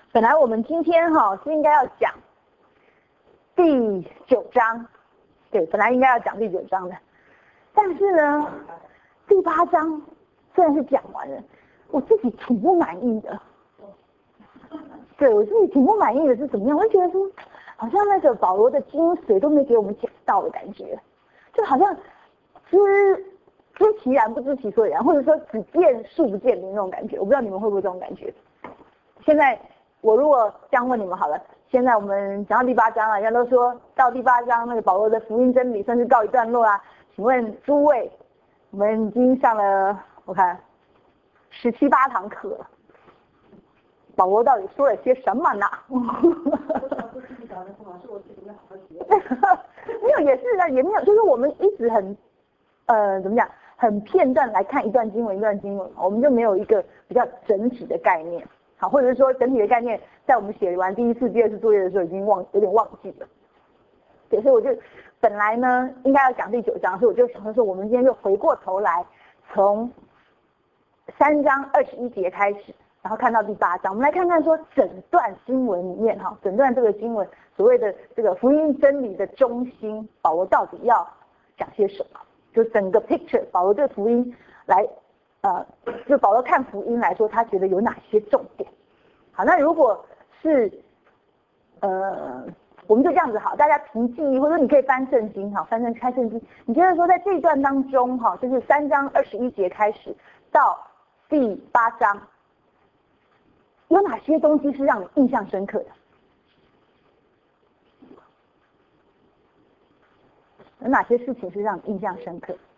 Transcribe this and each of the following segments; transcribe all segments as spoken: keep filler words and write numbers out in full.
本来我们今天哈、哦、是应该要讲第九章，对，本来应该要讲第九章的，但是呢，第八章虽然是讲完了，我自己挺不满意的。对，我自己挺不满意的是怎么样？我就觉得说，好像那个保罗的精髓都没给我们讲到的感觉，就好像知知其然不知其所以然，或者说只见树不见林那种感觉。我不知道你们会不会这种感觉。现在我如果这样问你们好了，现在我们讲到第八章了，人家都说到第八章那个保罗的福音真理算是告一段落啦。请问诸位，我们已经上了我看十七八堂课了，保罗到底说了些什么呢？没有，也是啊，也没有，就是我们一直很呃怎么讲，很片段来看一段经文一段经文，我们就没有一个比较整体的概念。好，或者是说整体的概念，在我们写完第一次、第二次作业的时候已经忘有点忘记了。对，所以我就本来呢应该要讲第九章，所以我就想说，我们今天就回过头来，从三章二十一节开始，然后看到第八章，我们来看看说整段经文里面哈，整段这个经文所谓的这个福音真理的中心，保罗到底要讲些什么？就整个 picture， 保罗对福音来。呃，就保罗看福音来说，他觉得有哪些重点？好，那如果是呃，我们就这样子好，大家凭记忆，或者你可以翻圣经，好，翻圣开圣经，你觉得说在这一段当中，哈，就是三章二十一节开始到第八章，有哪些东西是让你印象深刻的？有哪些事情是让你印象深刻的？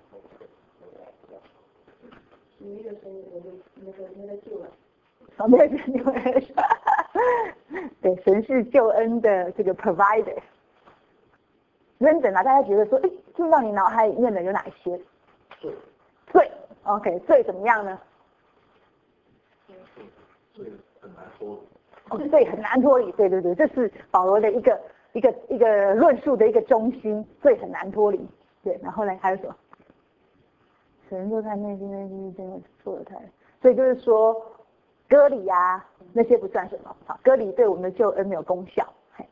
那个神那个那个那个救了， 哦，没有你们对，神是救恩的这个 provider。认真啊，大家觉得说，哎，进到你脑海里面的有哪一些？ 罪， 罪 ，OK， 罪怎么样呢？ 罪很难脱离。 哦，罪很难脱离，对对对，这是保罗的一个一个一个论述的一个中心，罪很难脱离。对，然后呢还有什么？神就看内心，内心真的错了太，所以就是说割礼啊那些不算什么，好，割礼对我们的救恩没有功效，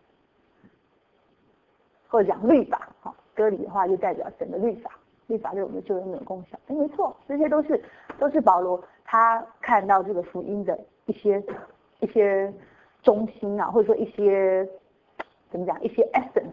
或者讲律法，好，割礼的话就代表整个律法，律法对我们的救恩没有功效，哎，没错，这些都是都是保罗他看到这个福音的一些一些中心啊，或者说一些怎么讲，一些 essence。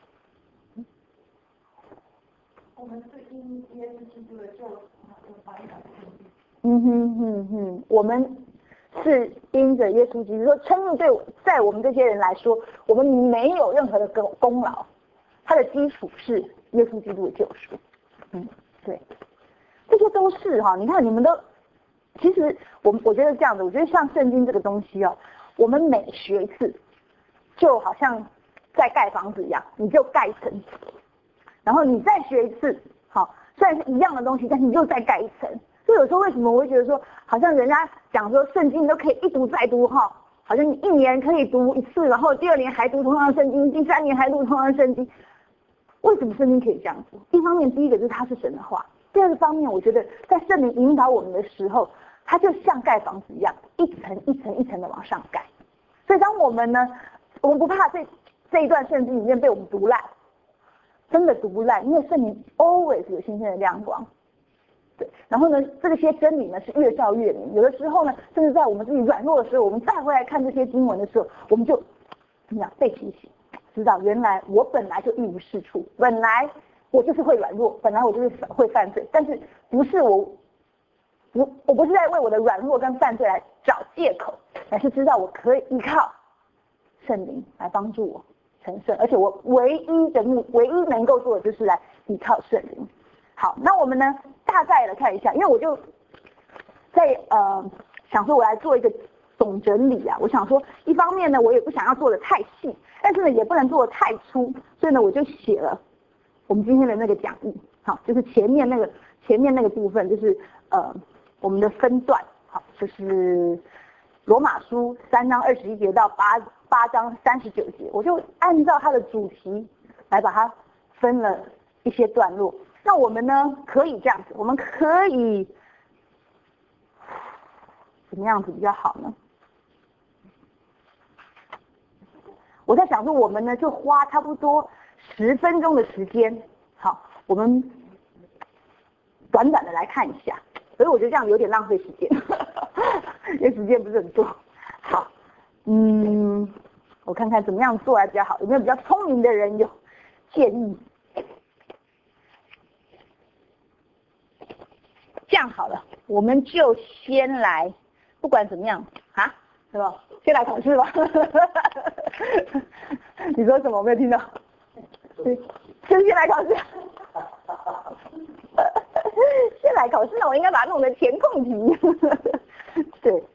我们是因耶稣基督的救赎而反感的。 嗯哼哼哼，我们是因着耶稣基督，说称义对我在我们这些人来说，我们没有任何的功功劳，它的基础是耶稣基督的救赎。嗯，对，这些都是哈，你看你们都，其实我我觉得这样的，我觉得像圣经这个东西哦，我们每学一次，就好像在盖房子一样，你就盖一层。然后你再学一次，好，虽然是一样的东西，但是你又再盖一层。所以有时候为什么我会觉得说，好像人家讲说圣经都可以一读再读哈，好像你一年可以读一次，然后第二年还读同样的圣经，第三年还读同样的圣经。为什么圣经可以这样子？一方面，第一个就是它是神的话；第二个方面，我觉得在圣灵引导我们的时候，它就像盖房子一样，一层一层一层的往上盖。所以当我们呢，我们不怕这这一段圣经里面被我们读烂。真的读不烂，因为圣灵 always 有新鲜的亮光，对。然后呢，这些真理呢是越照越明。有的时候呢，甚至在我们自己软弱的时候，我们再回来看这些经文的时候，我们就怎么样被提醒，知道原来我本来就一无是处，本来我就是会软弱，本来我就是会犯罪，但是不是我，我我不是在为我的软弱跟犯罪来找借口，而是知道我可以依靠圣灵来帮助我。成圣，而且我唯一的目，唯一能够做的就是来依靠圣灵。好，那我们呢，大概来看一下，因为我就在呃想说，我来做一个总整理啊。我想说，一方面呢，我也不想要做的太细，但是呢，也不能做的太粗，所以呢，我就写了我们今天的那个讲义。好，就是前面那个前面那个部分，就是呃我们的分段，好，就是罗马书三章二十一节到八。八章三十九节，我就按照它的主题来把它分了一些段落。那我们呢可以这样子，我们可以怎么样子比较好呢？ 我在想说，我们呢就花差不多十分钟的时间，好，我们短短的来看一下，所以我觉得这样有点浪费时间，因为时间不是很多。好，嗯，我看看怎么样做还比较好，有没有比较聪明的人有建议？这样好了，我们就先来，不管怎么样啊，是吧？先来考试吧。你说什么？我没有听到。对，先先来考试。先来考试，那我应该把它弄成填空题。对，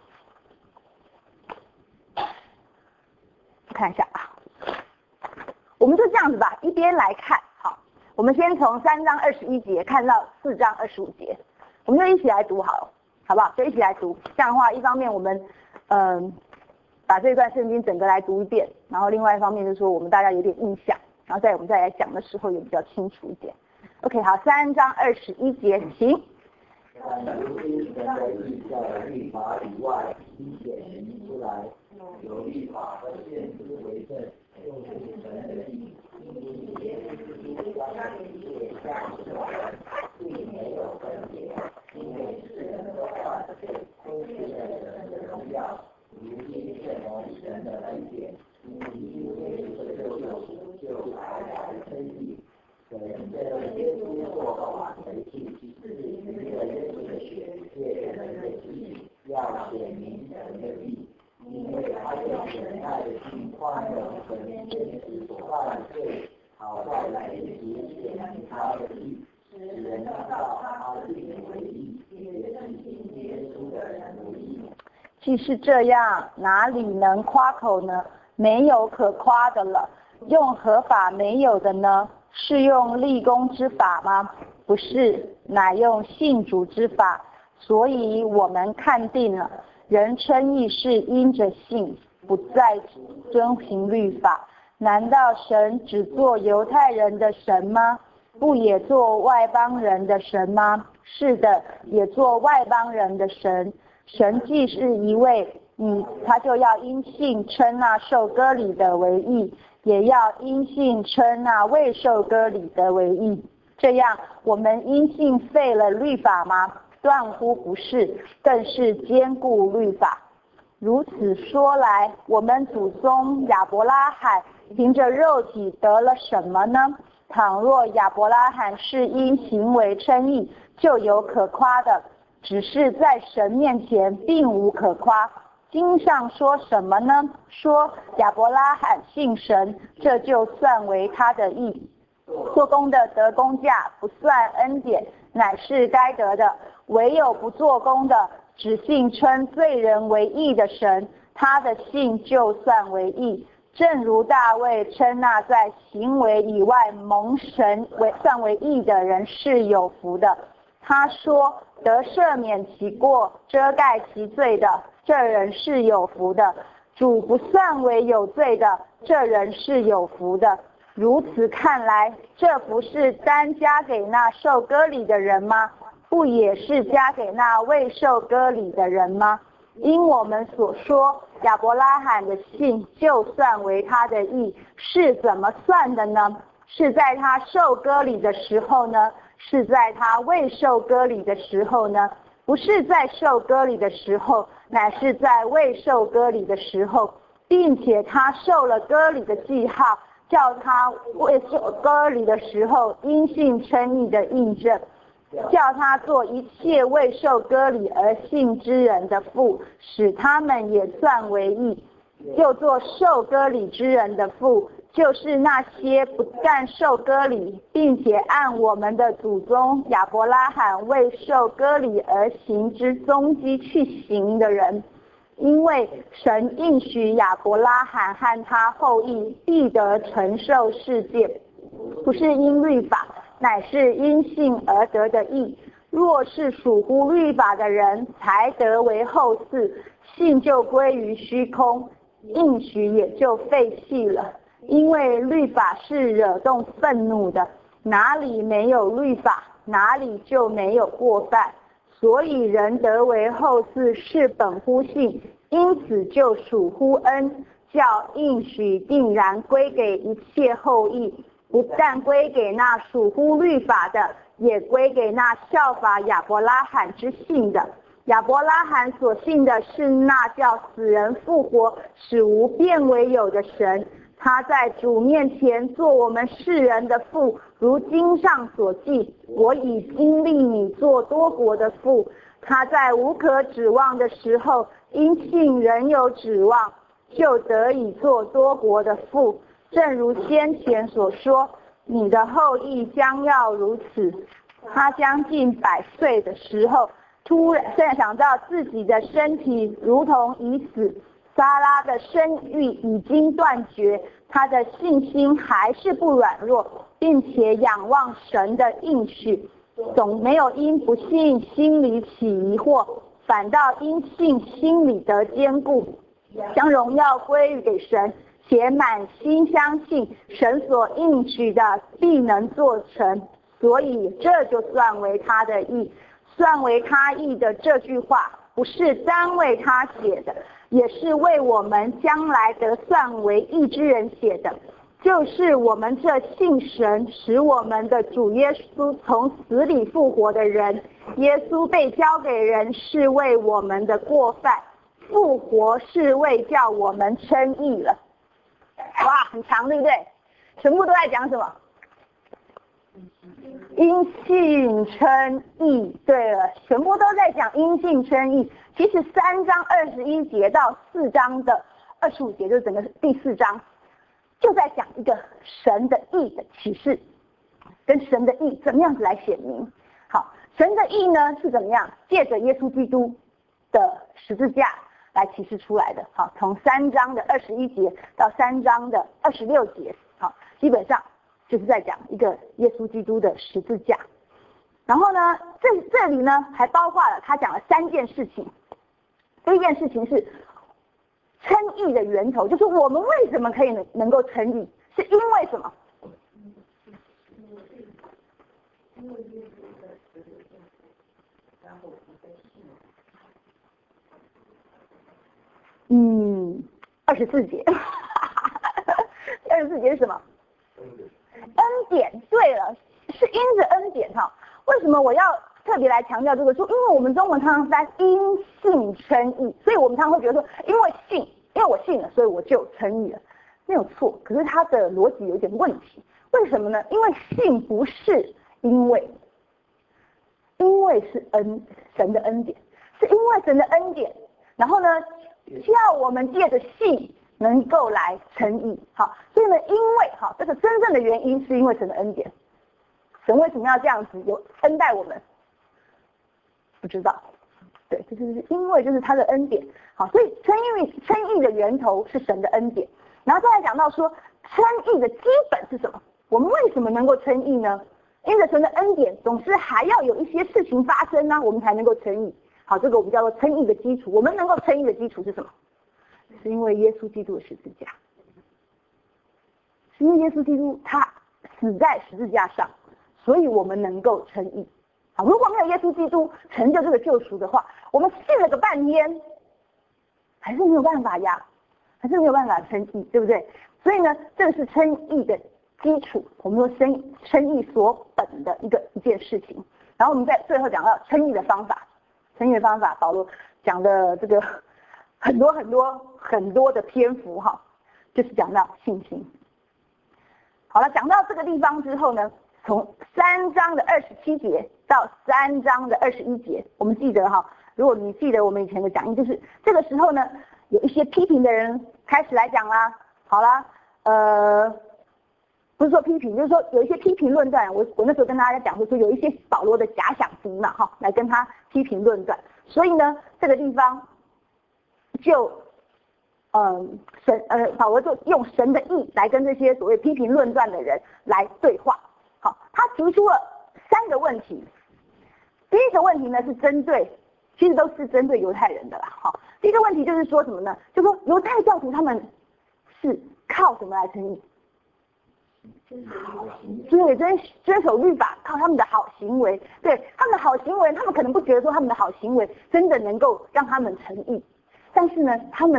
看一下啊，我们就这样子吧，一边来看。好，我们先从三章二十一节看到四章二十五节。我们就一起来读好了，好不好？就一起来读。这样的话，一方面我们嗯、呃、把这段圣经整个来读一遍，然后另外一方面就是说我们大家有点印象，然后在我们再来讲的时候也比较清楚一点。OK， 好，三章二十一节，请。 但如今神的意在律法以外已显明出来，有律法和先知为证，就是神的意。因耶稣将一切降出来，并没有分别，因为世人的犯罪都是神的荣耀，如今见蒙神的恩典，因为这救赎就来来称义。神的耶稣做法为器，是因为耶稣的血借人的义，要显明神的义。因为他用神爱的心宽容神天使所犯的罪，好在来之时显明他的义，使人知道他自己为义，也是信耶稣的人为义。 既是这样，哪里能夸口呢？没有可夸的了。用何法没有的呢？是用立功之法吗？不是，乃用信主之法。所以我们看定了，人称义是因着信，不再遵行律法。难道神只做犹太人的神吗？不也做外邦人的神吗？是的，也做外邦人的神。神既是一位，嗯，他就要因信称那受割礼的为义，也要因信称那未受割礼的为义。这样，我们因信废了律法吗？断乎不是，更是坚固律法。如此说来，我们祖宗亚伯拉罕凭着肉体得了什么呢？倘若亚伯拉罕是因行为称义，就有可夸的，只是在神面前并无可夸。经上说什么呢？说亚伯拉罕信神，这就算为他的义。做工的得工价，不算恩典，乃是该得的。唯有不做工的，只信称罪人为义的神，他的信就算为义。正如大卫称那在行为以外蒙神为算为义的人是有福的。他说得赦免其过，遮盖其罪的，这人是有福的。主不算为有罪的，这人是有福的。如此看来，这不是单加给那受割礼的人吗？不也是加给那未受割礼的人吗？因我们所说，亚伯拉罕的信就算为他的义，是怎么算的呢？是在他受割礼的时候呢？是在他未受割礼的时候呢？不是在受割礼的时候，乃是在未受割礼的时候，并且他受了割礼的记号，叫他未受割礼的时候因信称义的印证，叫他做一切未受割礼而信之人的父，使他们也算为义。又做受割礼之人的父，就是那些不但受割礼，并且按我们的祖宗亚伯拉罕未受割礼而行之踪迹去行的人。因为神应许亚伯拉罕和他后裔必得承受世界，不是因律法，乃是因信而得的义。若是属乎律法的人才得为后嗣，信就归于虚空，应许也就废弃了。因为律法是惹动愤怒的，哪里没有律法，哪里就没有过犯。所以人得为后嗣是本乎信，因此就属乎恩。 叫应许定然归给一切后裔，不但归给那属乎律法的，也归给那效法亚伯拉罕之信的。亚伯拉罕所信的是那叫死人复活，使无变为有的神。他在主面前做我们世人的父，如经上所记，我已经历你做多国的父。他在无可指望的时候，因信仍有指望，就得以做多国的父。正如先前所说，你的后裔将要如此。他将近百岁的时候，突然想到自己的身体如同已死，撒拉的生育已经断绝，他的信心还是不软弱，并且仰望神的应许，总没有因不信心里起疑惑，反倒因信心里得坚固，将荣耀归于给神，且满心相信神所应许的必能做成，所以这就算为他的义。算为他义的这句话，不是单为他写的，也是为我们将来得算为义之人写的，就是我们这信神使我们的主耶稣从死里复活的人。耶稣被交给人是为我们的过犯，复活是为叫我们称义了。哇，很长对不对？全部都在讲什么？因信称义。对了，全部都在讲因信称义。其实三章二十一节到四章的二十五节，就是整个第四章，就在讲一个神的义的启示，跟神的义怎么样子来显明。好，神的义呢是怎么样？借着耶稣基督的十字架来启示出来的。好，从三章的二十一节到三章的二十六节，好，基本上就是在讲一个耶稣基督的十字架。然后呢，这这里呢还包括了他讲了三件事情。第一件事情是称义的源头，就是我们为什么可以能能够称义，是因为什么？嗯，二十四节，二十四节是什么？恩典。对了，是因着恩典哈。为什么我要特别来强调这个？说因为我们中文常常在因信称义，所以我们常常会觉得说，因为信，因为我信了，所以我就称义了，没有错。可是它的逻辑有点问题，为什么呢？因为信不是因为，因为是恩，神的恩典，是因为神的恩典，然后呢，叫我们借着信能够来称义。好，所以呢，因为好，这个真正的原因是因为神的恩典。神为什么要这样子有恩待我们？不知道。对，这就是因为就是他的恩典。好，所以称义称义的源头是神的恩典。然后再来讲到说，称义的基本是什么？我们为什么能够称义呢？因为神的恩典总是还要有一些事情发生呢、啊，我们才能够称义。好，这个我们叫做称义的基础。我们能够称义的基础是什么？是因为耶稣基督的十字架。是因为耶稣基督他死在十字架上，所以我们能够称义。好，如果没有耶稣基督成就这个救赎的话，我们信了个半天，还是没有办法呀，还是没有办法称义，对不对？所以呢，这是称义的基础，我们说称称义所本的一个一件事情。然后我们在最后讲到称义的方法，称义的方法，保罗讲的这个很多很多很多的篇幅哈，就是讲到信心。好了，讲到这个地方之后呢，从三章的二十七节到三章的二十一节，我们记得哈，如果你记得我们以前的讲义，就是这个时候呢，有一些批评的人开始来讲啦。好啦，呃，不是说批评，就是说有一些批评论断。我我那时候跟大家讲说，有一些保罗的假想敌嘛，哈，来跟他批评论断。所以呢，这个地方就。嗯，神呃，保罗就用神的义来跟这些所谓批评论断的人来对话。好，他提出了三个问题。第一个问题呢是针对，其实都是针对犹太人的啦。好，第一个问题就是说什么呢？就说犹太教徒他们是靠什么来称义？对，遵遵守律法，靠他们的好行为。对，他们的好行为，他们可能不觉得说他们的好行为真的能够让他们称义，但是呢，他们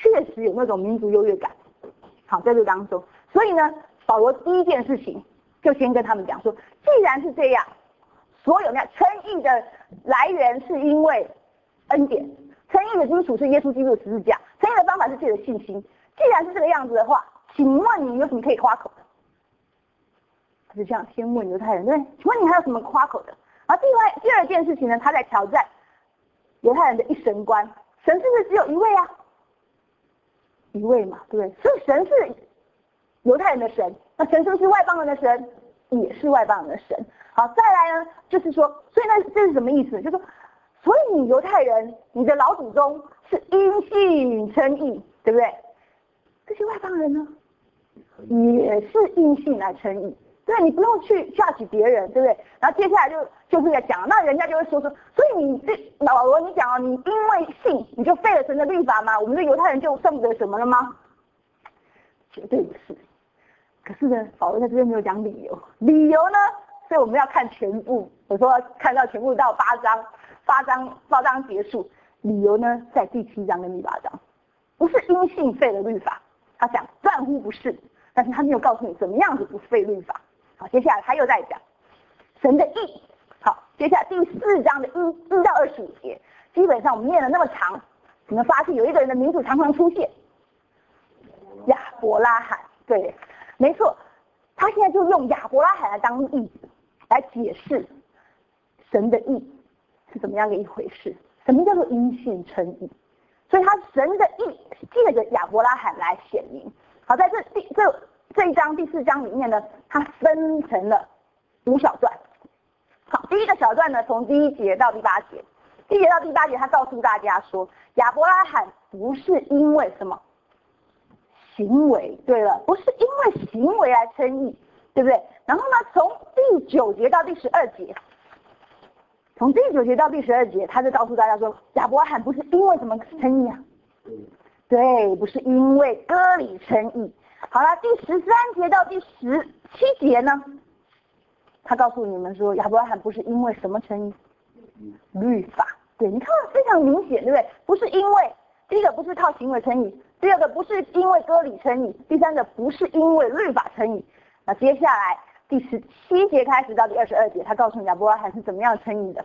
确实有那种民族优越感。好，在这当中，所以呢，保罗第一件事情就先跟他们讲说，既然是这样，所有那称义的来源是因为恩典，称义的基础是耶稣基督的十字架，称义的方法是借着信心。既然是这个样子的话，请问你有什么可以夸口的？他就这样先问犹太人，对不对？请问你还有什么夸口的？然后第外第二件事情呢，他在挑战犹太人的一神观，神是不是只有一位啊？一位嘛，对不对？所以神是犹太人的神，那神是不是外邦人的神？也是外邦人的神。好，再来呢，就是说，所以呢，这是什么意思？就是说，所以你犹太人，你的老祖宗是因信称义，对不对？这些外邦人呢，也是因信来称义。对，你不用去 judge 别人，对不对？然后接下来就就是在讲，那人家就会说说，所以你这保罗你讲哦，你因为信你就废了神的律法吗？我们的犹太人就算不得什么了吗？绝对不是。可是呢，保罗在这边没有讲理由，理由呢，所以我们要看全部，我说看到全部到八章，八章八章结束，理由呢在第七章跟第八章，不是因信废了律法，他讲断乎不是，但是他没有告诉你怎么样子不废律法。好，接下来他又在讲神的义。好，接下来第四章的一一到二十五节，基本上我们念了那么长，你们发现有一个人的名字常常出现，亚伯拉罕。对，没错，他现在就用亚伯拉罕来当例子来解释神的义是怎么样的一回事，什么叫做因信称义。所以他神的义借着亚伯拉罕来显明。好，在这第这这一章第四章里面呢，它分成了五小段。好，第一个小段呢，从第一节到第八节，第一节到第八节，他告诉大家说，亚伯拉罕不是因为什么行为，对了，不是因为行为来称义，对不对？然后呢，从第九节到第十二节，从第九节到第十二节，他就告诉大家说，亚伯拉罕不是因为什么称义啊？对，不是因为割礼称义。好了，第十三节到第十七节呢，他告诉你们说，亚伯拉罕不是因为什么称义？律法。对，你看非常明显，对不对？不是因为，第一个不是靠行为称义，第二个不是因为割礼称义，第三个不是因为律法称义。那接下来第十七节开始到第二十二节，他告诉你亚伯拉罕是怎么样称义的？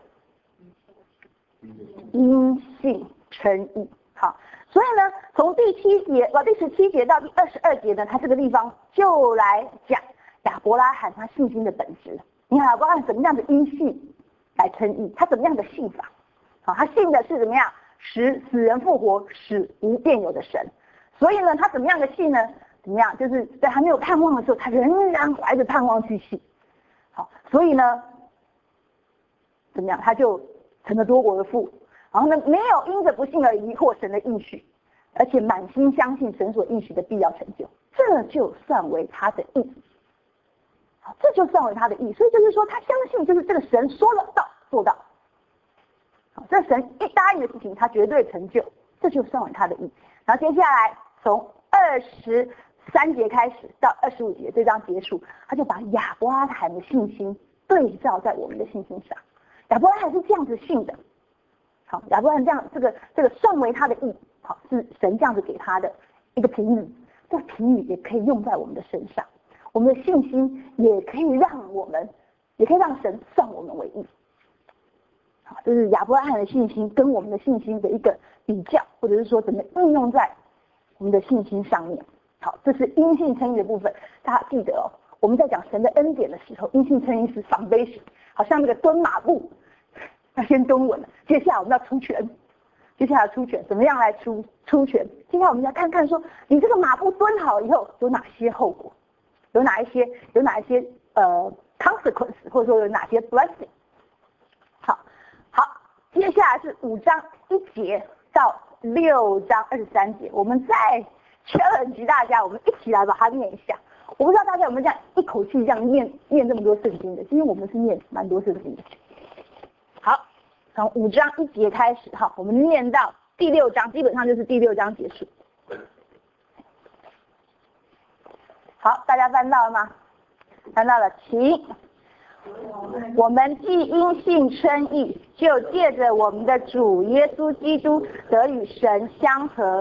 因信称义。好，所以呢，从第七节呃第十七节到第二十二节呢，他这个地方就来讲亚伯拉罕他信心的本质。你看亚伯拉罕怎么样的因信来称义，他怎么样的信法？好，他信的是怎么样使死人复活，使无变有的神。所以呢，他怎么样的信呢？怎么样？就是在还没有盼望的时候，他仍然怀着盼望去信。好，所以呢，怎么样？他就成了多国的父。然后呢，没有因着不信而疑惑神的应许，而且满心相信神所应许的必要成就，这就算为他的义。好，这就算为他的义。所以就是说，他相信就是这个神说了到做到。好，这神一答应的事情，他绝对成就，这就算为他的义。然后接下来从二十三节开始到二十五节这章结束，他就把亚伯拉罕的信心对照在我们的信心上。亚伯拉罕是这样子信的。好，亚伯拉罕这样，这个这个算为他的义，好，是神这样子给他的一个评语，这个评语也可以用在我们的身上，我们的信心也可以让我们，也可以让神算我们为义。好，这是亚伯拉罕的信心跟我们的信心的一个比较，或者是说怎么应用在我们的信心上面。好，这是因信称义的部分，大家记得哦，我们在讲神的恩典的时候，因信称义是 foundation， 好像那个蹲马步。要先蹲稳了，接下来我们要出拳，接下来出拳，怎么样来出出拳？接下来我们要看看说，你这个马步蹲好以后有哪些后果，有哪一些有哪一些呃 consequence， 或者说有哪些 blessing。好，好，接下来是五章一节到六章二十三节，我们再 challenge 大家，我们一起来把它念一下。我不知道大家有没有这样一口气这样念念这么多圣经的，因为我们是念蛮多圣经的。好，从五章一节开始，好，我们念到第六章，基本上就是第六章结束。好，大家翻到了吗？翻到了，请。我们既因信称义，就借着我们的主耶稣基督得与神相合。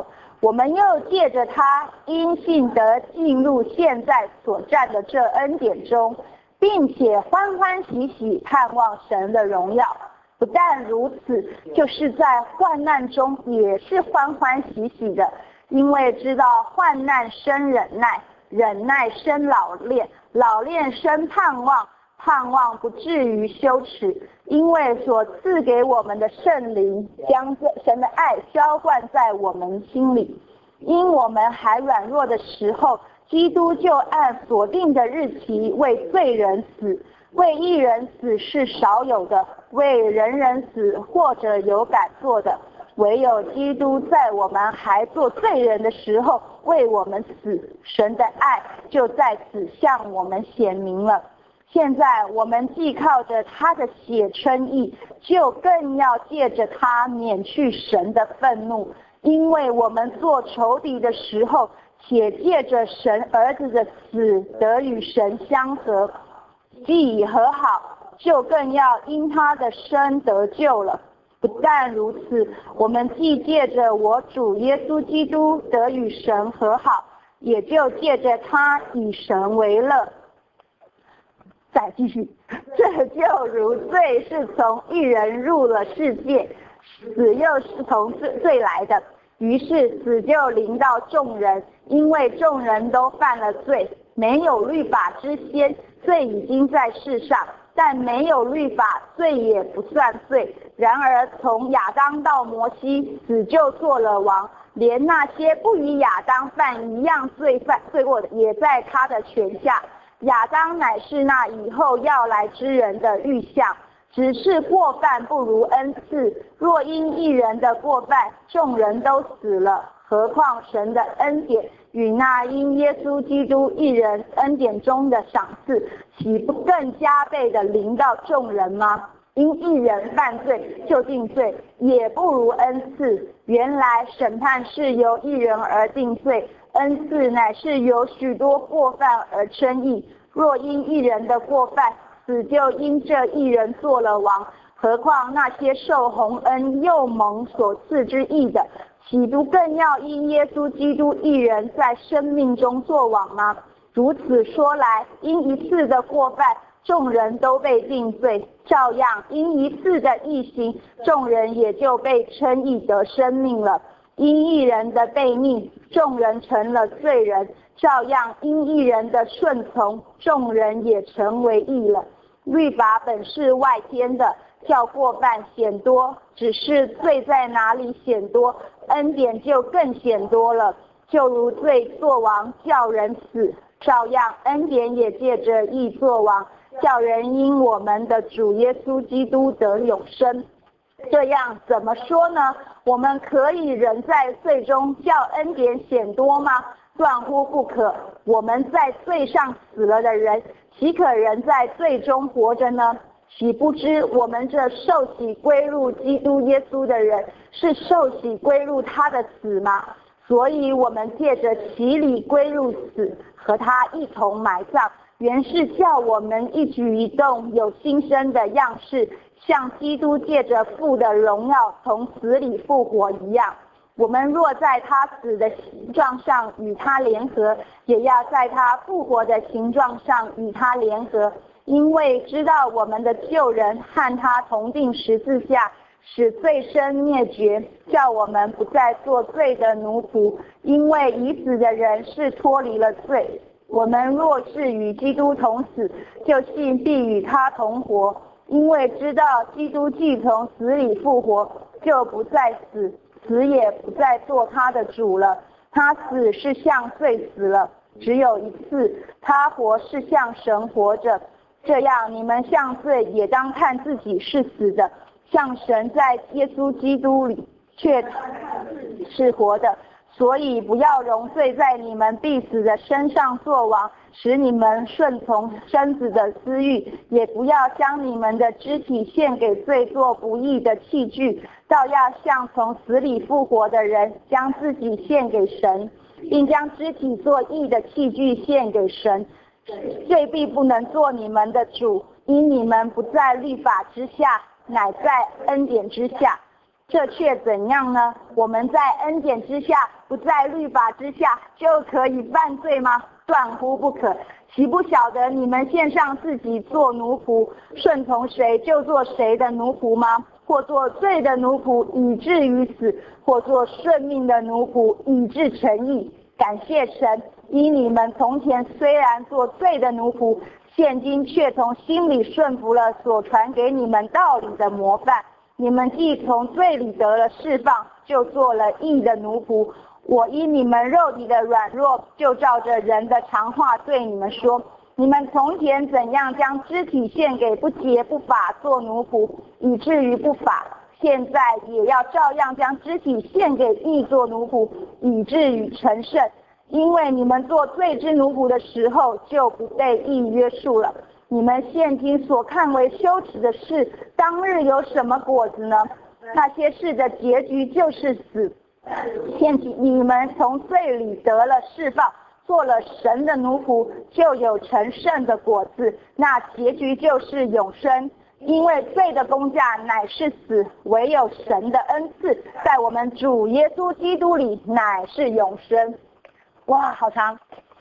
我们又借着他因信得进入现在所占的这恩典中，并且欢欢喜喜盼望神的荣耀。不但如此，就是在患难中也是欢欢喜喜的，因为知道患难生忍耐，忍耐生老练，老练生盼望，盼望不至于羞耻，因为所赐给我们的圣灵将神的爱浇灌在我们心里。因我们还软弱的时候，基督就按所定的日期为罪人死，为义人死是少有的，为人人死或者有敢做的，唯有基督在我们还做罪人的时候为我们死，神的爱就在此向我们显明了。现在我们既靠着他的血称义，就更要借着他免去神的愤怒，因为我们做仇敌的时候，且借着神儿子的死得与神相合，既已和好，就更要因他的生得救了。不但如此，我们既借着我主耶稣基督得与神和好，也就借着他以神为乐。再继续，这就如罪是从一人入了世界，死又是从罪罪来的，于是死就临到众人，因为众人都犯了罪。没有律法之先，罪已经在世上，但没有律法，罪也不算罪。然而从亚当到摩西，死就做了王，连那些不与亚当犯一样罪犯罪过的，也在他的权下。亚当乃是那以后要来之人的预像，只是过犯不如恩赐。若因一人的过犯，众人都死了，何况神的恩典与那因耶稣基督一人恩典中的赏赐，岂不更加倍的临到众人吗？因一人犯罪就定罪，也不如恩赐。原来审判是由一人而定罪，恩赐乃是由许多过犯而称义。若因一人的过犯，死就因这一人做了王，何况那些受洪恩又蒙所赐之义的，岂不更要因耶稣基督一人在生命中作王吗？如此说来，因一次的过犯，众人都被定罪，照样因一次的义行，众人也就被称义得生命了。因一人的悖逆，众人成了罪人，照样因一人的顺从，众人也成为义了。律法本是外添的，叫过犯显多，只是罪在哪里显多，恩典就更显多了。就如罪作王叫人死，照样恩典也借着义作王，叫人因我们的主耶稣基督得永生。这样怎么说呢？我们可以仍在罪中叫恩典显多吗？断乎不可。我们在罪上死了的人，岂可仍在罪中活着呢？岂不知我们这受洗归入基督耶稣的人，是受洗归入他的死吗？所以我们借着洗礼归入死，和他一同埋葬，原是叫我们一举一动有新生的样式，像基督借着父的荣耀从死里复活一样。我们若在他死的形状上与他联合，也要在他复活的形状上与他联合，因为知道我们的旧人和他同定十字架，使罪身灭绝，叫我们不再做罪的奴仆。因为已死的人是脱离了罪。我们若是与基督同死，就信必与他同活。因为知道基督既从死里复活，就不再死，死也不再做他的主了。他死是向罪死了，只有一次；他活是向神活着。这样你们向罪也当看自己是死的，向神在耶稣基督里却是活的。所以不要容罪在你们必死的身上作王，使你们顺从身子的私欲，也不要将你们的肢体献给罪做不义的器具，倒要像从死里复活的人，将自己献给神，并将肢体做义的器具献给神。罪必不能做你们的主，因你们不在律法之下，乃在恩典之下。 这却怎样呢？我们在恩典之下，不在律法之下，就可以犯罪吗？断乎不可。岂不晓得你们献上自己做奴仆，顺从谁就做谁的奴仆吗？或做罪的奴仆，以至于死；或做顺命的奴仆，以致成义。感谢神，因你们从前虽然做罪的奴仆，现今却从心里顺服了所传给你们道理的模范。你们既从罪里得了释放，就做了义的奴仆。我因你们肉体的软弱，就照着人的常话对你们说：你们从前怎样将肢体献给不洁不法做奴仆，以至于不法，现在也要照样将肢体献给义做奴仆，以至于成圣。因为你们做罪之奴仆的时候，就不被义约束了。你们现今所看为羞耻的事，当日有什么果子呢？那些事的结局就是死。现今你们从罪里得了释放，做了神的奴仆，就有成圣的果子，那结局就是永生。因为罪的工价乃是死，唯有神的恩赐在我们主耶稣基督里乃是永生。哇，好长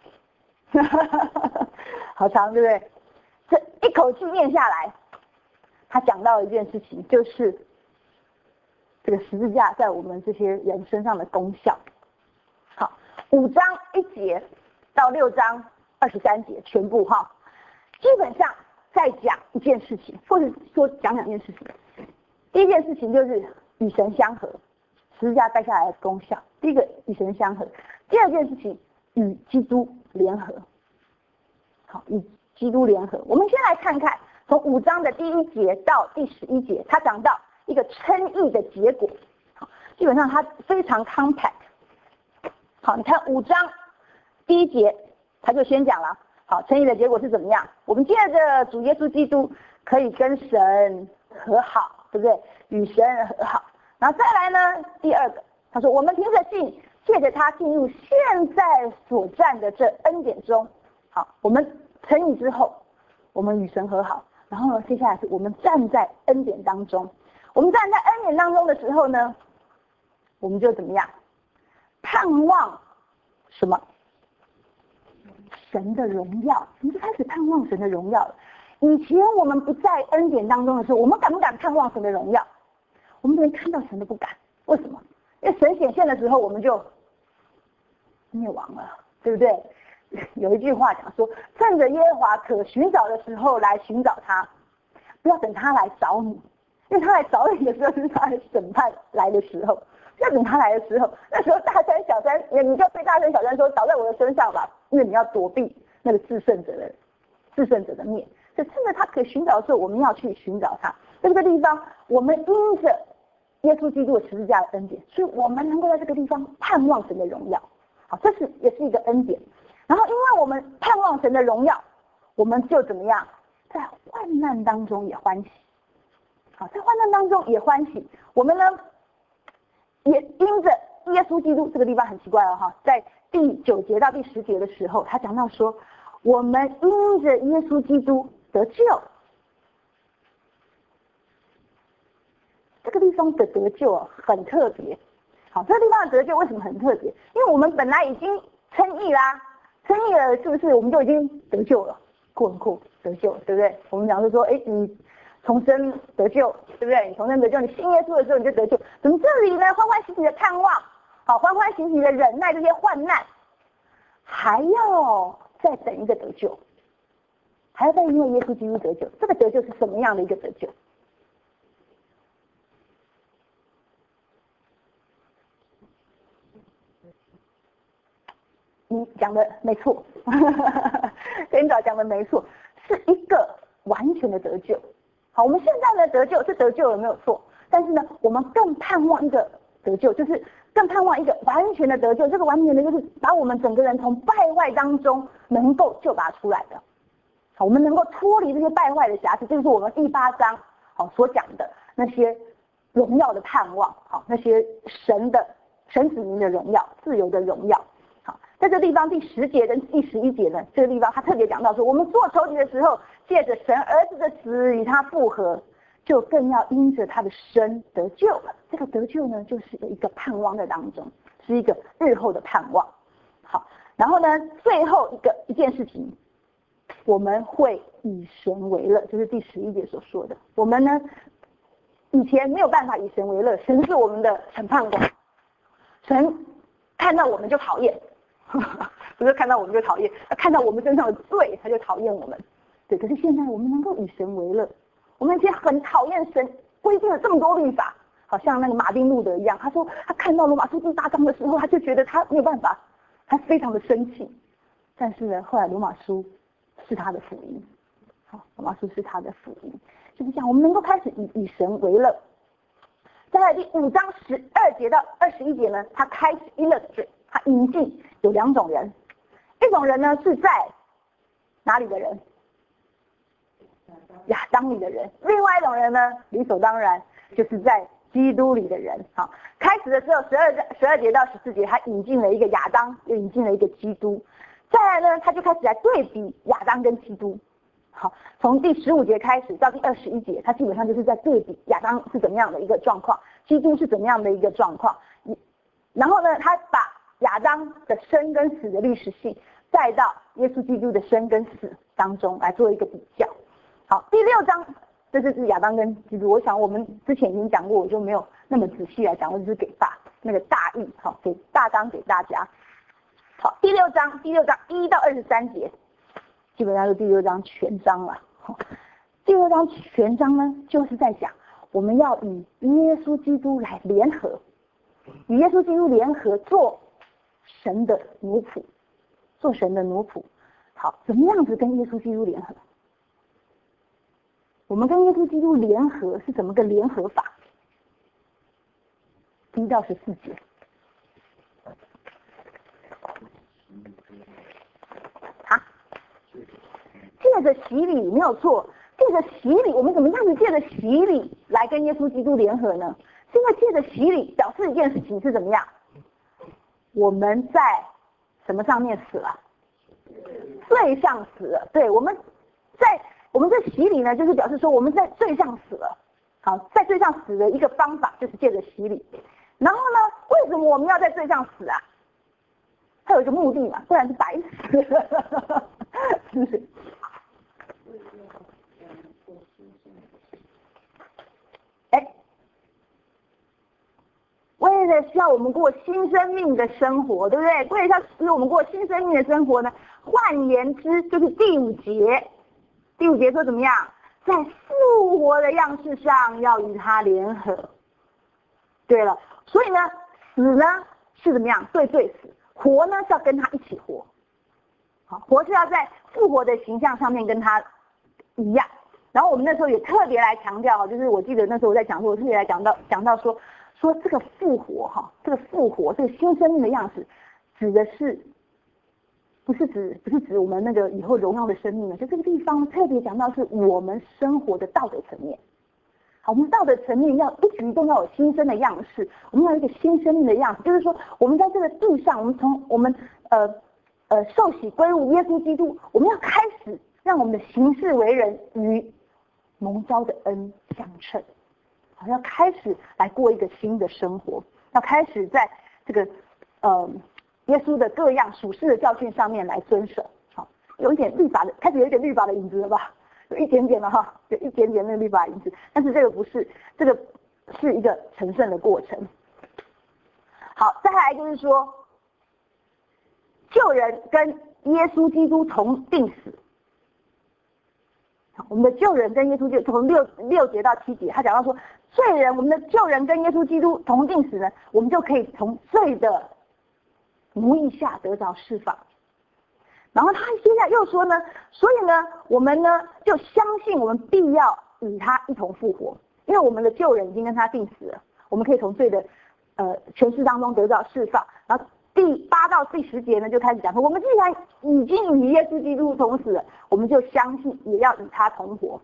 好长，对不对？这一口气念下来，他讲到一件事情，就是这个十字架在我们这些人身上的功效。好，五章一节到六章二十三节全部哈，基本上在讲一件事情，或者说讲两件事情。第一件事情就是与神相合，十字架带下来的功效。第一个与神相合，第二件事情与基督联合。好，与基督联合。我们先来看看从五章的第一节到第十一节，他讲到一个称义的结果。好，基本上它非常 compact。好，你看五章第一节他就先讲了，好，称义的结果是怎么样？我们借着主耶稣基督可以跟神和好，对不对？与神和好。然后再来呢，第二个他说我们凭着信，借着他进入现在所占的这恩典中。好，我们称义之后，我们与神和好，然后呢，接下来是我们站在恩典当中。我们站在恩典当中的时候呢，我们就怎么样？盼望什么？神的荣耀。我们就开始盼望神的荣耀了。以前我们不在恩典当中的时候，我们敢不敢盼望神的荣耀？我们连看到神都不敢。为什么？因为神显现的时候，我们就灭亡了，对不对？有一句话讲说，趁着耶和华可寻找的时候来寻找他，不要等他来找你，因为他来找你的时候是他的审判来的时候，要等他来的时候，那时候大山小山，你就对大山小山说倒在我的身上吧，因为你要躲避那个至圣者的至圣者的面。就趁着他可寻找的时候，我们要去寻找他。在这个地方，我们因着耶稣基督的十字架的恩典，所以我们能够在这个地方盼望神的荣耀。好，这是也是一个恩典。然后因为我们盼望神的荣耀，我们就怎么样？在患难当中也欢喜。好，在患难当中也欢喜。我们呢，也因着耶稣基督，这个地方很奇怪了哈，在第九节到第十节的时候，他讲到说，我们因着耶稣基督得救。这个地方的得救很特别。好，这个地方的得救为什么很特别？因为我们本来已经称义啦。称义了，是不是我们就已经得救了？酷很酷，得救，对不对？我们讲是说，哎，你重生得救，对不对？你重生得救，你信耶稣的时候你就得救。怎么这里呢？欢欢喜喜的盼望，好，欢欢喜喜的忍耐这些患难，还要再等一个得救，还要再因为耶稣基督得救。这个得救是什么样的一个得救？你讲的没错，领导讲的没错，是一个完全的得救。好，我们现在的得救是得救了没有错，但是呢，我们更盼望一个得救，就是更盼望一个完全的得救。这个完全的就是把我们整个人从败坏当中能够救拔出来的。好，我们能够脱离这些败坏的瑕疵，这就是我们第八章好所讲的那些荣耀的盼望，好，那些神的神子民的荣耀，自由的荣耀。在这个地方第十节跟第十一节呢，这个地方他特别讲到说，我们做仇敌的时候，借着神儿子的死与他复合， 就更要因着他的生得救了。这个得救呢，就是有一个盼望在当中，是一个日后的盼望。好，然后呢，最后一个一件事情，我们会以神为乐，就是第十一节所说的。我们呢，以前没有办法以神为乐，神是我们的审判官，神看到我们就讨厌，不是看到我们就讨厌，看到我们身上的罪，他就讨厌我们。对，可是现在我们能够以神为乐。我们以前很讨厌神规定了这么多律法，好像那个马丁路德一样，他说他看到罗马书第八章的时候，他就觉得他没有办法，他非常的生气。但是呢，后来罗马书是他的福音，好，罗马书是他的福音，就是这样，我们能够开始以以神为乐。再来第五章十二节到二十一节呢，他开始 illustrate， 他引进有两种人，一种人呢是在哪里的人？亚当里的人，另外一种人呢，理所当然就是在基督里的人。好，开始的时候十二十二节到十四节，他引进了一个亚当，又引进了一个基督。再来呢，他就开始来对比亚当跟基督。好，从第十五节开始到第二十一节，他基本上就是在对比亚当是怎么样的一个状况，基督是怎么样的一个状况。然后呢，他把亚当的生跟死的历史性带到耶稣基督的生跟死当中来做一个比较。好，第六章这就是亚当跟基督，我想我们之前已经讲过，我就没有那么仔细来讲，我只是给大那个大意，好，给大纲给大家。好，第六章第六章一到二十三节，基本上是第六章全章了。第六章全章呢，就是在讲我们要与耶稣基督来联合，与耶稣基督联合做神的奴仆，做神的奴仆。好，怎么样子跟耶稣基督联合？我们跟耶稣基督联合是怎么个联合法？一到十四节。好，借着洗礼没有错，借着洗礼，我们怎么样子借着洗礼来跟耶稣基督联合呢？是因为借着洗礼表示一件事情是怎么样？我们在什么上面死了？罪上死了。对，我们在我们这洗礼呢，就是表示说我们在罪上死了。好，在罪上死的一个方法就是借着洗礼。然后呢，为什么我们要在罪上死啊？它有一个目的嘛，不然是白死了，是不是？哎，为了需要我们过新生命的生活，对不对？为了要使我们过新生命的生活呢，换言之就是第五节。第五节说怎么样？在复活的样式上要与他联合。对了，所以呢，死呢是怎么样？对对死，活呢是要跟他一起活。好，活是要在复活的形象上面跟他一样。然后我们那时候也特别来强调，就是我记得那时候我在讲座，我特别来讲到讲到说说这个复活哈，这个复活，这个新生命的样子，指的是。不是指不是指我们那个以后荣耀的生命呢，就这个地方特别讲到是我们生活的道德层面。好，我们道德层面要一举一动要有新生的样式，我们要有一个新生命的样子，就是说我们在这个地上，我们从我们呃呃受洗归入耶稣基督，我们要开始让我们的行事为人与蒙召的恩相称，好，要开始来过一个新的生活，要开始在这个呃。耶稣的各样属世的教训上面来遵守，好，有一点律法的，开始有一点律法的影子了吧？有一点点了哈，有一点点那个律法影子，但是这个不是，这个是一个成圣的过程。好，再来就是说，旧人跟耶稣基督同定死。好，我们的旧人跟耶稣基督从六六节到七节，他讲到说，罪人，我们的旧人跟耶稣基督同定死呢，我们就可以从罪的奴役下得着释放。然后他接下来又说呢，所以呢，我们呢就相信我们必要与他一同复活，因为我们的旧人已经跟他定死了，我们可以从罪的呃权势当中得到释放。然后第八到第十节呢就开始讲说，我们既然已经与耶稣基督同死了，我们就相信也要与他同活。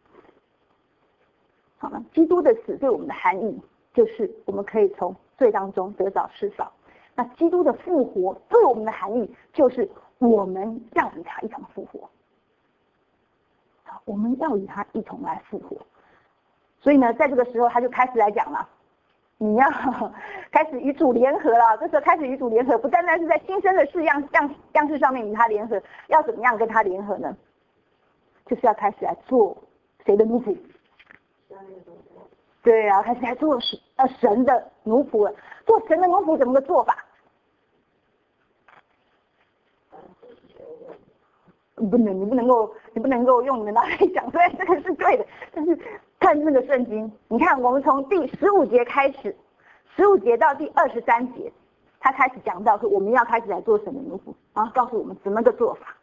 好了，基督的死对我们的含义就是我们可以从罪当中得到释放。那基督的复活对我们的含义就是我们要与他一同复活，好，我们要与他一同来复活。 所以呢，在这个时候他就开始来讲了，你要开始与主联合了。这时候开始与主联合，不单单是在新生的式样样样式上面与他联合，要怎么样跟他联合呢？就是要开始来做谁的奴仆？对啊，开始来做神呃神的奴仆了。做神的奴仆怎么个做法？不能，你不能够，你不能够用你的脑袋讲，虽然这个是对的，但是看这个圣经，你看我们从第十五节开始，十五节到第二十三节，他开始讲到说我们要开始来做神的奴仆，然后告诉我们怎么个做法。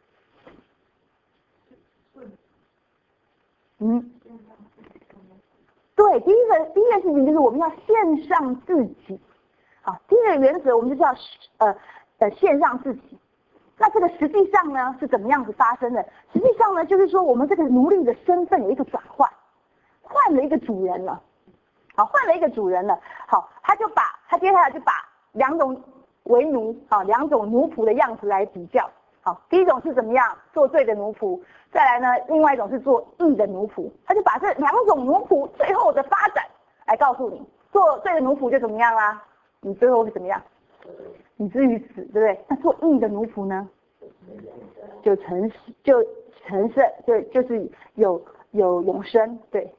嗯，对，第一个第一件事情就是我们要献上自己，好，第一个原则我们就是要呃呃献上自己。那这个实际上呢是怎么样子发生的？实际上呢就是说我们这个奴隶的身份有一个转换，换了一个主人了，好，换了一个主人了，好，他就把他接下来就把两种为奴，好，两种奴仆的样子来比较，好，第一种是怎么样做罪的奴仆，再来呢另外一种是做义的奴仆，他就把这两种奴仆最后的发展来告诉你，做罪的奴仆就怎么样啦，你最后会怎么样？以至于死，对不对？那做义的奴仆呢，就成就成圣，就就是有有永生。对，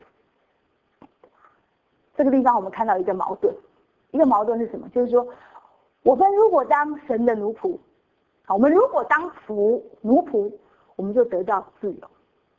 这个地方我们看到一个矛盾，一个矛盾是什么？就是说，我们如果当神的奴仆，好，我们如果当仆奴仆，我们就得到自由；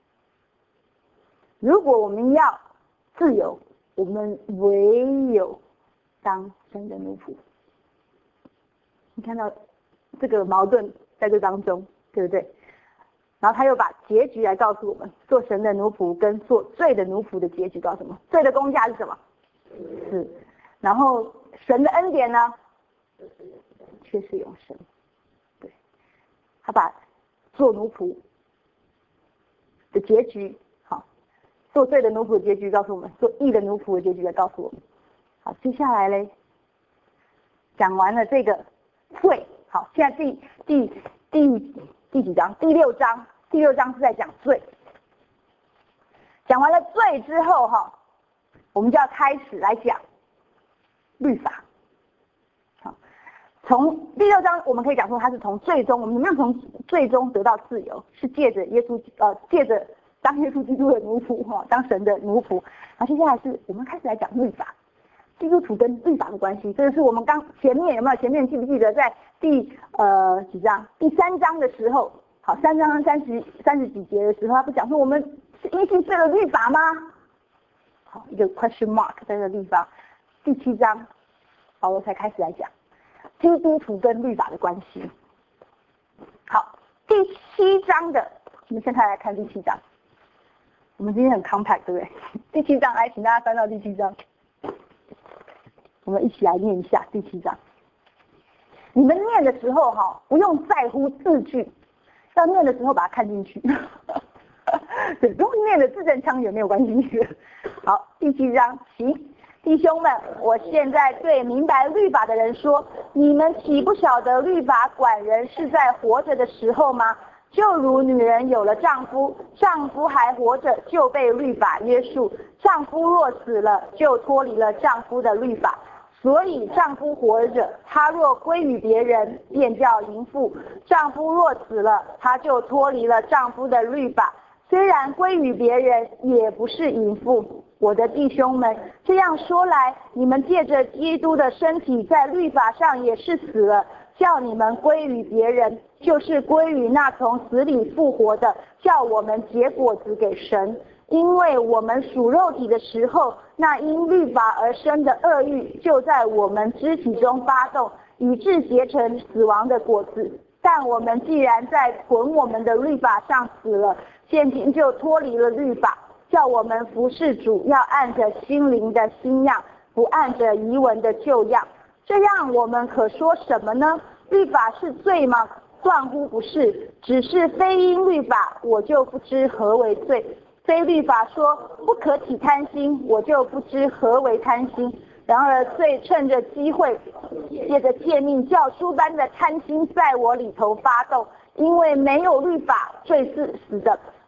如果我们要自由，我们唯有当神的奴仆。你看到这个矛盾在这当中，对不对？然后他又把结局来告诉我们，做神的奴仆跟做罪的奴仆的结局告诉我们，罪的工价是什么？是。然后神的恩典呢，却是永生。对，他把做奴仆的结局，好，做罪的奴仆的结局告诉我们，做义的奴仆的结局来告诉我们。好，接下来嘞，讲完了这个罪，好，现在第第第第几章？第六章，第六章是在讲罪。讲完了罪之后，哈，我们就要开始来讲律法。好，从第六章我们可以讲说，它是从最终，我们怎么样从最终得到自由？是借着耶稣，呃，借着当耶稣基督的奴仆，哈，当神的奴仆。然后接下来是我们开始来讲律法。基督徒跟律法的关系，这个是我们刚前面有没有？前面记不记得在第呃几章？第三章的时候，好，三章三十三十几节的时候，他不讲说我们是因信废了律法吗？好，一个 question mark 在这个地方。第七章，保罗才开始来讲基督徒跟律法的关系。好，第七章的，我们现在来看第七章。我们今天很 compact， 对不对？第七章，来，请大家翻到第七章。我们一起来念一下第七章。你们念的时候哈，不用在乎字句，要念的时候把它看进去。对，不用念的字正腔圆没有关系。好，第七章，行，弟兄们，我现在对明白律法的人说，你们岂不晓得律法管人是在活着的时候吗？就如女人有了丈夫，丈夫还活着，就被律法约束；丈夫若死了，就脱离了丈夫的律法。所以丈夫活着，他若归于别人，便叫淫妇；丈夫若死了，他就脱离了丈夫的律法。虽然归于别人，也不是淫妇。我的弟兄们，这样说来，你们借着基督的身体，在律法上也是死了，叫你们归于别人，就是归于那从死里复活的，叫我们结果子给神。因为我们属肉体的时候，那因律法而生的恶欲就在我们肢体中发动，以致结成死亡的果子。但我们既然在捆我们的律法上死了，现今就脱离了律法，叫我们服事主，要按着心灵的新样，不按着遗文的旧样。这样我们可说什么呢？律法是罪吗？断乎不是，只是非因律法，我就不知何为罪。非律法说不可起贪心，我就不知何为贪心。然而罪趁着机会，借着诫命教书般的贪心在我里头发动，因为没有律法，罪是死的。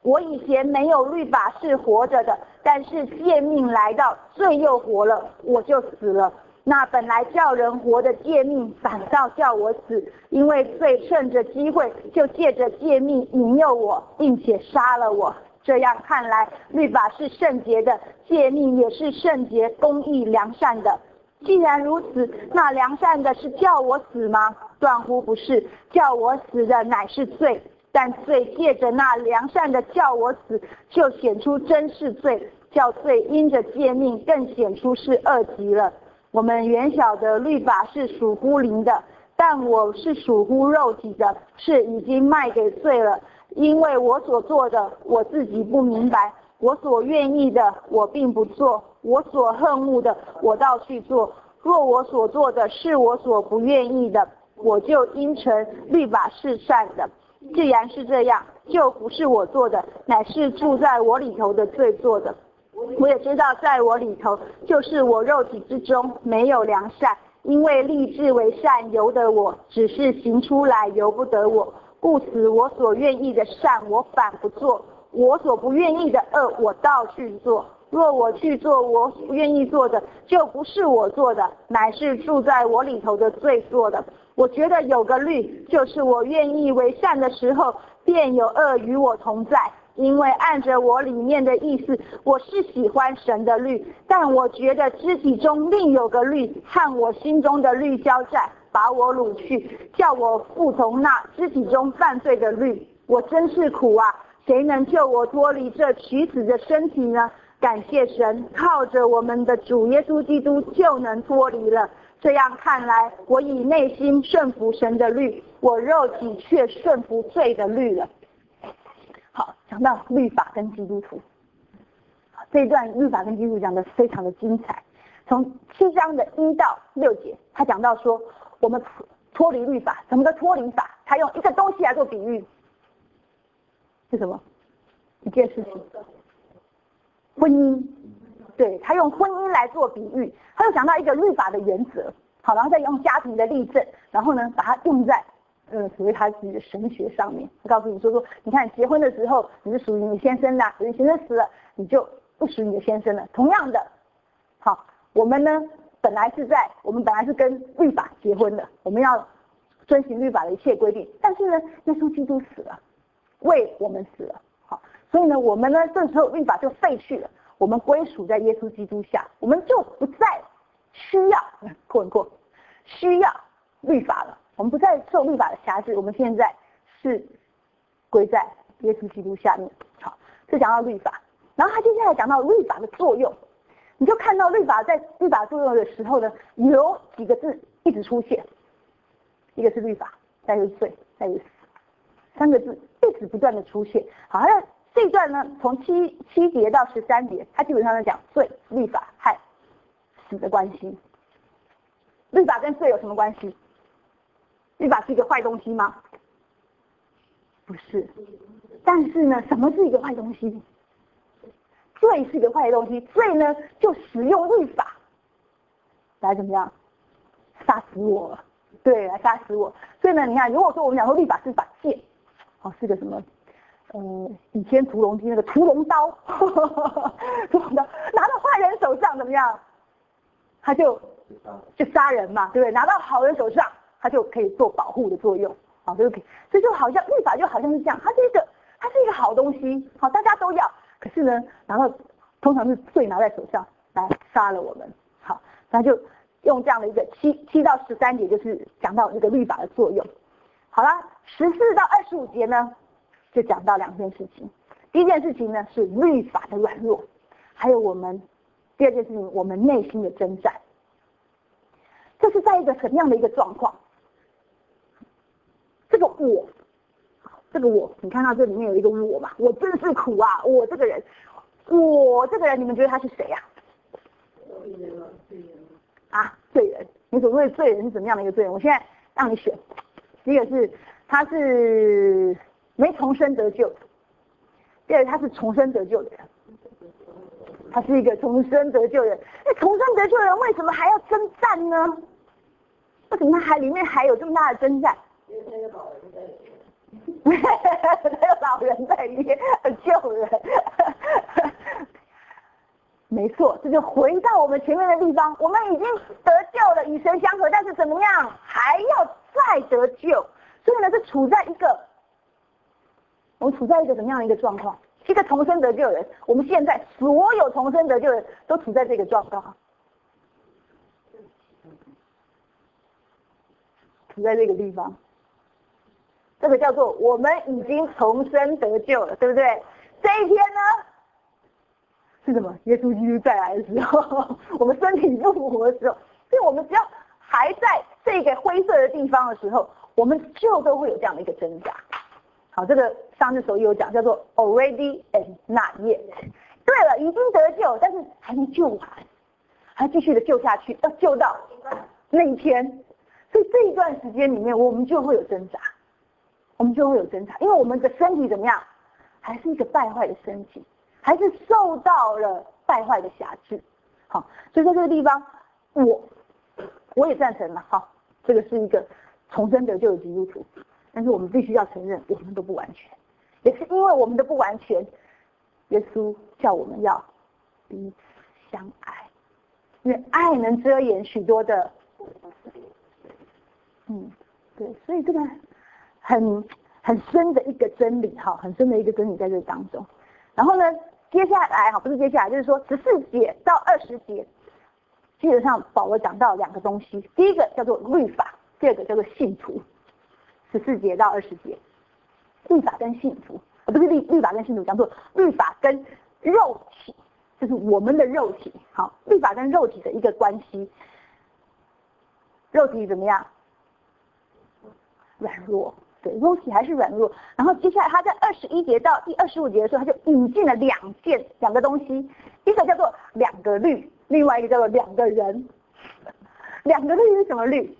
我以前没有律法是活着的，但是诫命来到，罪又活了，我就死了。那本来叫人活的诫命，反倒叫我死，因为罪趁着机会，就借着诫命引诱我，并且杀了我。这样看来，律法是圣洁的，诫命也是圣洁、公义、良善的。既然如此，那良善的是叫我死吗？断乎不是，叫我死的乃是罪。但罪借着那良善的叫我死，就显出真是罪，叫罪因着诫命更显出是恶极了。我们原晓得律法是属乎灵的，但我是属乎肉体的，是已经卖给罪了。因为我所做的，我自己不明白；我所愿意的，我并不做；我所恨恶的，我倒去做。若我所做的是我所不愿意的，我就应承律法是善的。既然是这样，就不是我做的，乃是住在我里头的罪做的。我也知道在我里头，就是我肉体之中没有良善，因为立志为善由得我，只是行出来由不得我。故此我所愿意的善我反不做，我所不愿意的恶我倒去做。若我去做我不愿意做的，就不是我做的，乃是住在我里头的罪做的。我觉得有个律，就是我愿意为善的时候，便有恶与我同在。因为按着我里面的意思，我是喜欢神的律，但我觉得肢体中另有个律，和我心中的律交战，把我掳去，叫我服从那肢体中犯罪的律。我真是苦啊！谁能救我脱离这取死的身体呢？感谢神，靠着我们的主耶稣基督就能脱离了。这样看来，我以内心顺服神的律，我肉体却顺服罪的律了。好，讲到律法跟基督徒，这一段律法跟基督徒讲的非常的精彩。从七章的一到六节，他讲到说，我们脱离律法，什么叫脱离法？他用一个东西来做比喻，是什么？一件事情，婚姻。对，他用婚姻来做比喻，他又讲到一个律法的原则，好，然后再用家庭的例证，然后呢，把它用在呃所谓他自己的神学上面。他告诉你说说，你看结婚的时候你是属于你先生的，你先生死了，你就不属于你的先生了。同样的，好，我们呢本来是在我们本来是跟律法结婚的，我们要遵循律法的一切规定，但是呢，耶稣基督死了，为我们死了，好，所以呢，我们呢这时候律法就废去了。我们归属在耶稣基督下，我们就不再需要过一过需要律法了，我们不再受律法的辖制，我们现在是归在耶稣基督下面。好，这讲到律法，然后他接下来讲到律法的作用，你就看到律法在律法作用的时候呢，有几个字一直出现，一个是律法，再就是罪，再就是死，三个字一直不断的出现。好，那这一段呢，从七七节到十三节，它基本上在讲罪、律法和死的关系。律法跟罪有什么关系？律法是一个坏东西吗？不是。但是呢，什么是一个坏东西？罪是一个坏东西，罪呢就使用律法来怎么样杀死我了？对，来杀死我。所以呢，你看，如果说我们讲说律法是把剑，哦，是个什么？呃，以前屠龙机那个屠龙刀，屠龙刀拿到坏人手上怎么样？他就就杀人嘛，对不对？拿到好人手上，他就可以做保护的作用，啊，就可以。所以就好像律法就好像是这样，它是一个它是一个好东西，好，大家都要。可是呢，拿到通常是罪拿在手上来杀了我们，好，那就用这样的一个七七到十三节，就是讲到这个律法的作用。好了，十四到二十五节呢？就讲到两件事情，第一件事情呢是律法的软弱，还有我们第二件事情我们内心的征战。这是在一个什么样的一个状况？这个我，这个我，你看到这里面有一个我嘛？我真是苦啊！我这个人，我这个人，你们觉得他是谁呀、啊？啊，罪人。你所谓的罪人是怎么样的一个罪人？我现在让你选，第一个是他是没重生得救的，第二他是重生得救的人，他是一个重生得救的人。那重生得救的人为什么还要征战呢？为什么他还里面还有这么大的征战？因为他有老人在里面，他有老人在里面救对不对？没错，这就回到我们前面的地方，我们已经得救了，与神相合，但是怎么样，还要再得救。所以呢，是处在一个，我们处在一个怎么样的一个状况？一个重生得救的人，我们现在所有重生得救的人都处在这个状况，处在这个地方。这个叫做我们已经重生得救了，对不对？这一天呢，是什么？耶稣基督再来的时候，我们身体复活的时候，所以我们只要还在这个灰色的地方的时候，我们就都会有这样的一个挣扎。好，这个上次手艺有讲，叫做 already and not yet。对了，已经得救，但是还没救完，还继续的救下去，要救到那一天。所以这一段时间里面，我们就会有挣扎，我们就会有挣扎，因为我们的身体怎么样，还是一个败坏的身体，还是受到了败坏的辖制。好，所以在这个地方，我我也赞成了。好，这个是一个重生得救的基督徒。但是我们必须要承认，我们都不完全，也是因为我们的不完全，耶稣叫我们要彼此相爱，因为爱能遮掩许多的，嗯，对，所以这个很很深的一个真理哈，很深的一个真理在这当中。然后呢，接下来哈，不是接下来，就是说十四节到二十节，基本上保罗讲到两个东西，第一个叫做律法，第二个叫做信徒。十四节到二十节，律法跟信徒，不是律律法跟信徒，讲做律法跟肉体，就是我们的肉体。好，律法跟肉体的一个关系，肉体怎么样？软弱，对，肉体还是软弱。然后接下来他在二十一节到第二十五节的时候，他就引进了两件两个东西，一个叫做两个律，另外一个叫做两个人。两个律是什么律？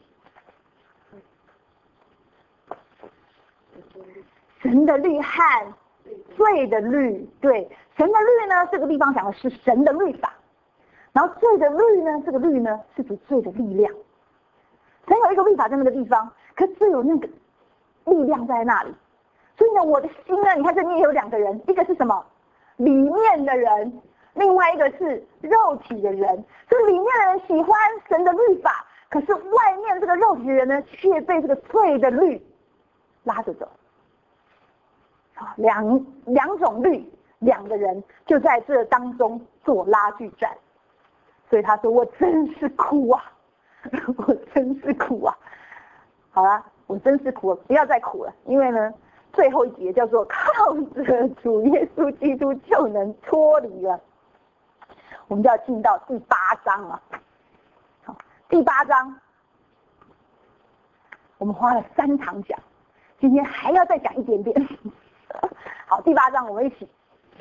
神的律和罪的律，对，神的律呢，这个地方讲的是神的律法，然后罪的律呢，这个律呢是指罪的力量。神有一个律法在那个地方，可是有那个力量在那里，所以呢，我的心呢，你看这里面有两个人，一个是什么？里面的人，另外一个是肉体的人。所以里面的人喜欢神的律法，可是外面这个肉体的人呢，却被这个罪的律拉着走。两两种律，两个人就在这当中做拉锯战。所以他说：“我真是苦啊，我真是苦啊。”好了，我真是苦了，不要再苦了，因为呢，最后一节叫做靠着主耶稣基督就能脱离了。我们就要进到第八章了。好，第八章我们花了三堂讲，今天还要再讲一点点。好，第八章我们一起，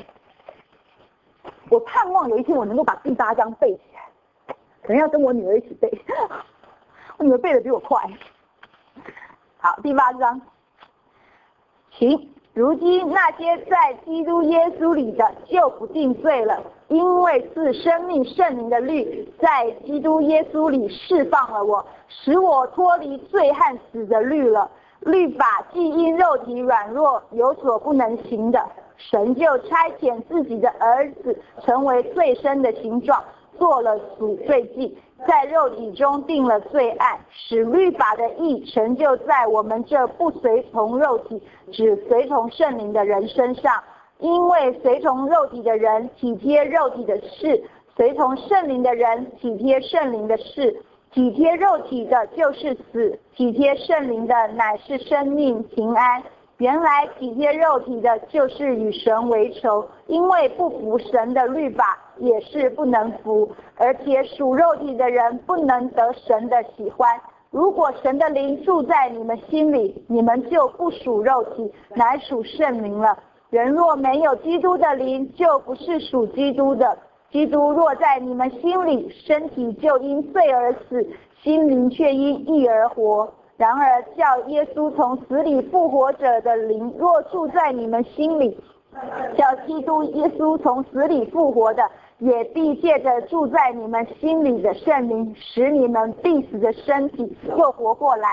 我盼望有一天我能够把第八章背起来，可能要跟我女儿一起背，我女儿背的比我快。好，第八章，请如今那些在基督耶稣里的就不定罪了，因为是生命圣灵的律在基督耶稣里释放了我，使我脱离罪和死的律了。律法既因肉体软弱有所不能行的，神就差遣自己的儿子成为罪身的形状，做了赎罪祭，在肉体中定了罪案，使律法的义成就在我们这不随从肉体只随从圣灵的人身上。因为随从肉体的人体贴肉体的事，随从圣灵的人体贴圣灵的事。体贴肉体的就是死，体贴圣灵的乃是生命平安。原来体贴肉体的就是与神为仇，因为不服神的律法也是不能服，而且属肉体的人不能得神的喜欢。如果神的灵住在你们心里，你们就不属肉体，乃属圣灵了。人若没有基督的灵，就不是属基督的。基督若在你们心里，身体就因罪而死，心灵却因义而活。然而叫耶稣从死里复活者的灵若住在你们心里，叫基督耶稣从死里复活的，也必借着住在你们心里的圣灵，使你们必死的身体又活过来。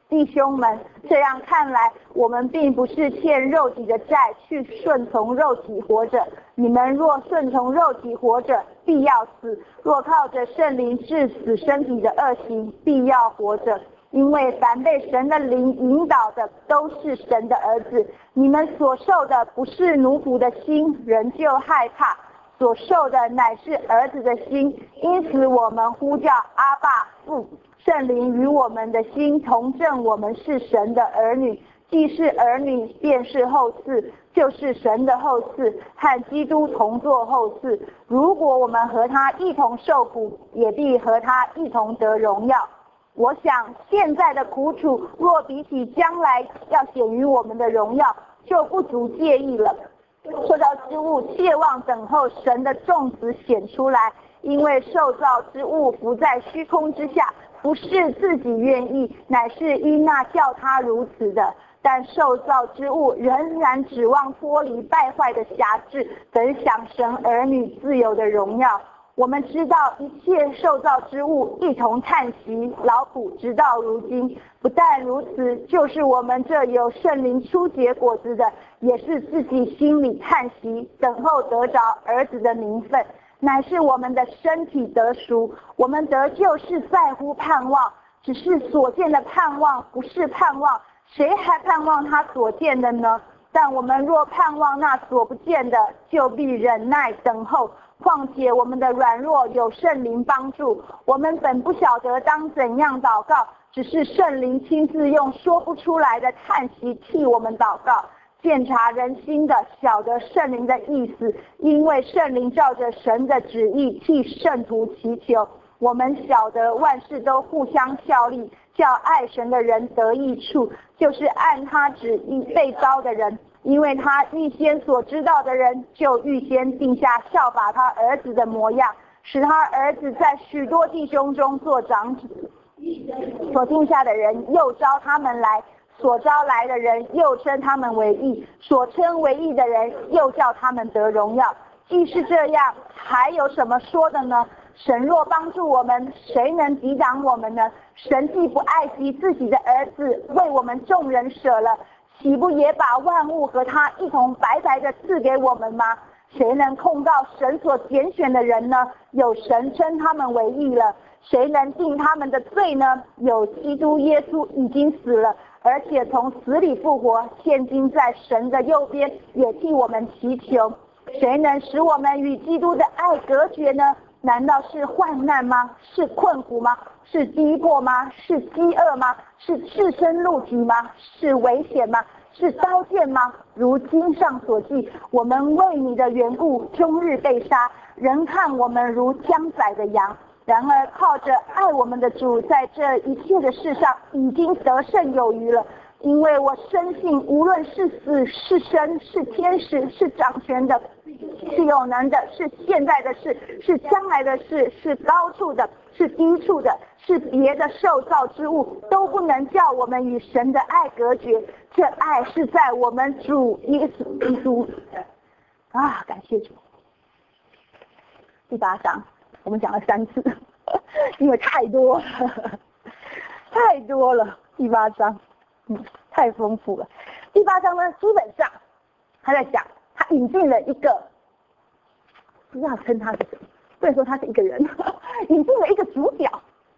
弟兄们，这样看来，我们并不是欠肉体的债，去顺从肉体活着。你们若顺从肉体活着，必要死；若靠着圣灵治死身体的恶行，必要活着。因为凡被神的灵引导的，都是神的儿子。你们所受的不是奴仆的心，仍旧害怕；所受的乃是儿子的心。因此我们呼叫阿爸父。圣灵与我们的心同证，我们是神的儿女。既是儿女，便是后嗣，就是神的后嗣，和基督同作后嗣。如果我们和他一同受苦，也必和他一同得荣耀。我想现在的苦楚，若比起将来要显于我们的荣耀，就不足介意了。受造之物切望等候神的众子显出来，因为受造之物不在虚空之下，不是自己愿意，乃是因那叫他如此的。但受造之物仍然指望脱离败坏的辖制，等享神儿女自由的荣耀。我们知道一切受造之物一同叹息劳苦，直到如今。不但如此，就是我们这有圣灵初结果子的，也是自己心里叹息，等候得着儿子的名分，乃是我们的身体得赎。我们得救是在乎盼望，只是所见的盼望不是盼望，谁还盼望他所见的呢？但我们若盼望那所不见的，就必忍耐等候。况且我们的软弱有圣灵帮助，我们本不晓得当怎样祷告，只是圣灵亲自用说不出来的叹息替我们祷告。鉴察人心的，晓得圣灵的意思，因为圣灵照着神的旨意替圣徒祈求。我们晓得万事都互相效力，叫爱神的人得益处，就是按他旨意被召的人。因为他预先所知道的人，就预先定下效法他儿子的模样，使他儿子在许多弟兄中做长子。所定下的人，又招他们来；所招来的人，又称他们为义；所称为义的人，又叫他们得荣耀。既是这样，还有什么说的呢？神若帮助我们，谁能抵挡我们呢？神既不爱惜自己的儿子，为我们众人舍了，岂不也把万物和他一同白白的赐给我们吗？谁能控告神所拣选的人呢？有神称他们为义了。谁能定他们的罪呢？有基督耶稣已经死了，而且从死里复活，现今在神的右边，也替我们祈求。谁能使我们与基督的爱隔绝呢？难道是患难吗？是困苦吗？是逼迫吗？是饥饿吗？是赤身露体吗？是危险吗？是刀剑吗？如经上所记，我们为你的缘故终日被杀，人看我们如将宰的羊。然而靠着爱我们的主，在这一切的事上已经得胜有余了。因为我深信，无论是死是生，是天使，是掌权的，是有能的，是现在的事，是将来的事，是高处的，是低处的，是别的受造之物，都不能叫我们与神的爱隔绝。这爱是在我们主耶稣基督啊，感谢主。第八章我们讲了三次，因为太多了，太多了。第八章，嗯，太丰富了。第八章呢，基本上他在讲，他引进了一个，不知道称他是什么，不能说他是一个人，引进了一个主角。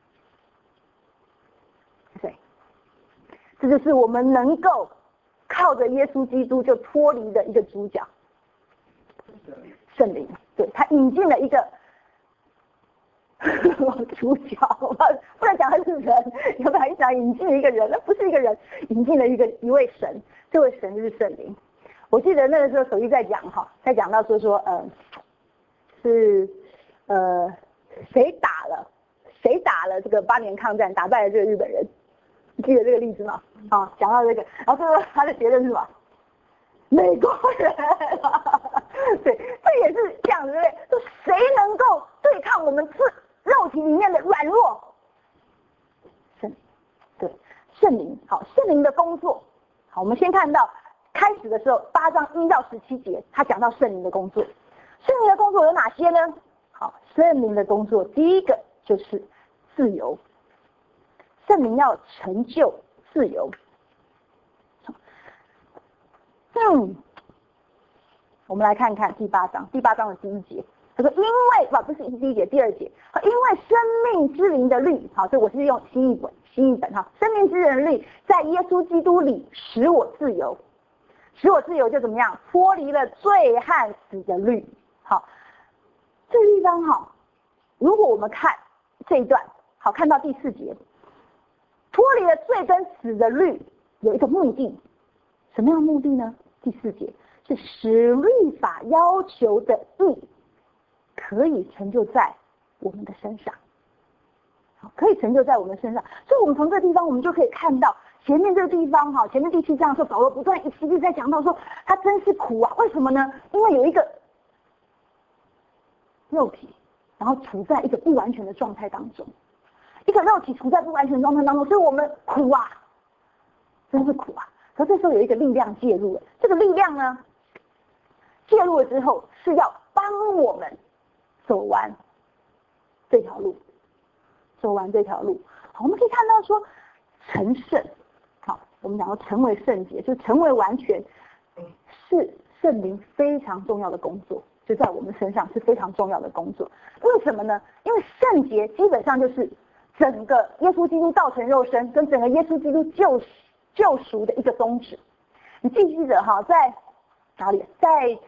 对，这就是我们能够靠着耶稣基督就脱离的一个主角，圣灵。对，他引进了一个主角，不能讲他是人，有本来想引进一个人，那不是一个人，引进了一个一位神，这位神就是圣灵。我记得那个时候手机在讲哈，在讲到说说呃是呃谁打了谁打了这个八年抗战，打败了这个日本人，你记得这个例子吗？啊，讲到这个，然后最后他的结论是什么？美国人，对，这也是这样子，对不对？就谁能够对抗我们自肉体里面的软弱？圣，对，圣灵。好，圣灵的工作。好，我们先看到开始的时候，八章一到十七节，他讲到圣灵的工作。圣灵的工作有哪些呢？好，圣灵的工作，第一个就是自由。圣灵要成就自由。嗯，我们来看看第八章，第八章的第一节，他说因为不不是第一节，第二节，因为生命之灵的律，好，所以我是用新译本，新译本哈，生命之灵的律在耶稣基督里使我自由，使我自由就怎么样，脱离了罪和死的律。好，这个地方哈，如果我们看这一段，好，看到第四节，脱离了罪跟死的律有一个目的，什么样的目的呢？第四节是使律法要求的义可以成就在我们的身上，可以成就在我们身上。所以我们从这个地方我们就可以看到前面这个地方哈，前面第七章的时候，保罗不断一直一直在讲到说他真是苦啊，为什么呢？因为有一个肉体，然后处在一个不完全的状态当中，一个肉体处在不完全的状态当中，所以我们苦啊，真是苦啊。可这时候有一个力量介入了，这个力量呢，介入了之后是要帮我们走完这条路，走完这条路。好，我们可以看到说成圣，好，我们讲到成为圣洁，就成为完全，是圣灵非常重要的工作，就在我们身上是非常重要的工作。为什么呢？因为圣洁基本上就是整个耶稣基督道成肉身跟整个耶稣基督救救赎的一个宗旨。你记不记得哈，在哪里？在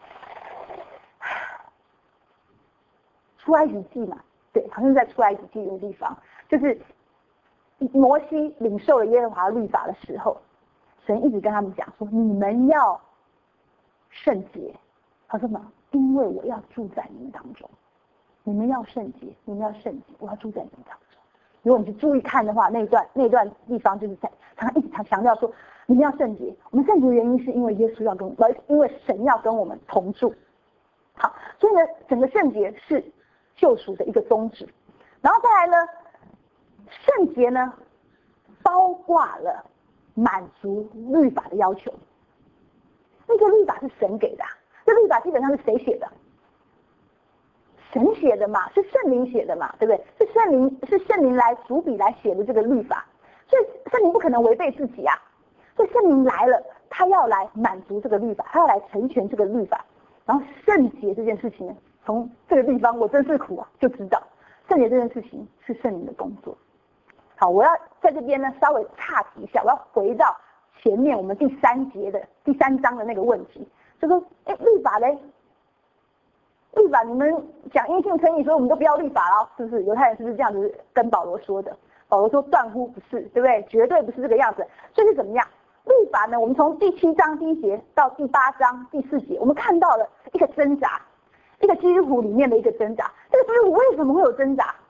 出埃及记嘛，对，好像是在出埃及记那个地方，就是摩西领受了耶和华律法的时候，神一直跟他们讲说，你们要圣洁。他说什么？因为我要住在你们当中，你们要圣洁，你们要圣洁，我要住在你们当中。如果你去注意看的话，那段那段地方就是在常一直强强调说，你们要圣洁。我们圣洁的原因是因为耶稣要跟，呃，因为神要跟我们同住。好，所以呢，整个圣洁是救赎的一个宗旨。然后再来呢，圣洁呢，包括了满足律法的要求。那个律法是神给的、啊，这律法基本上是谁写的？神写的嘛，是圣灵写的嘛，对不对？是圣灵是圣灵来主笔来写的这个律法，所以圣灵不可能违背自己啊。所以圣灵来了，他要来满足这个律法，他要来成全这个律法。然后圣洁这件事情，从这个地方我真是苦啊，就知道圣洁这件事情是圣灵的工作。好，我要在这边呢稍微岔题一下，我要回到前面我们第三节的第三章的那个问题，就说，哎，律法嘞？律法你们讲因信称义，所以我们都不要律法了，是不是？犹太人是不是这样子跟保罗说的？保罗说断乎不是，对不对？绝对不是这个样子。所以是怎么样？律法呢？我们从第七章第一节到第八章第四节，我们看到了一个挣扎，一个基督徒里面的一个挣扎。这个基督徒为什么会有挣扎？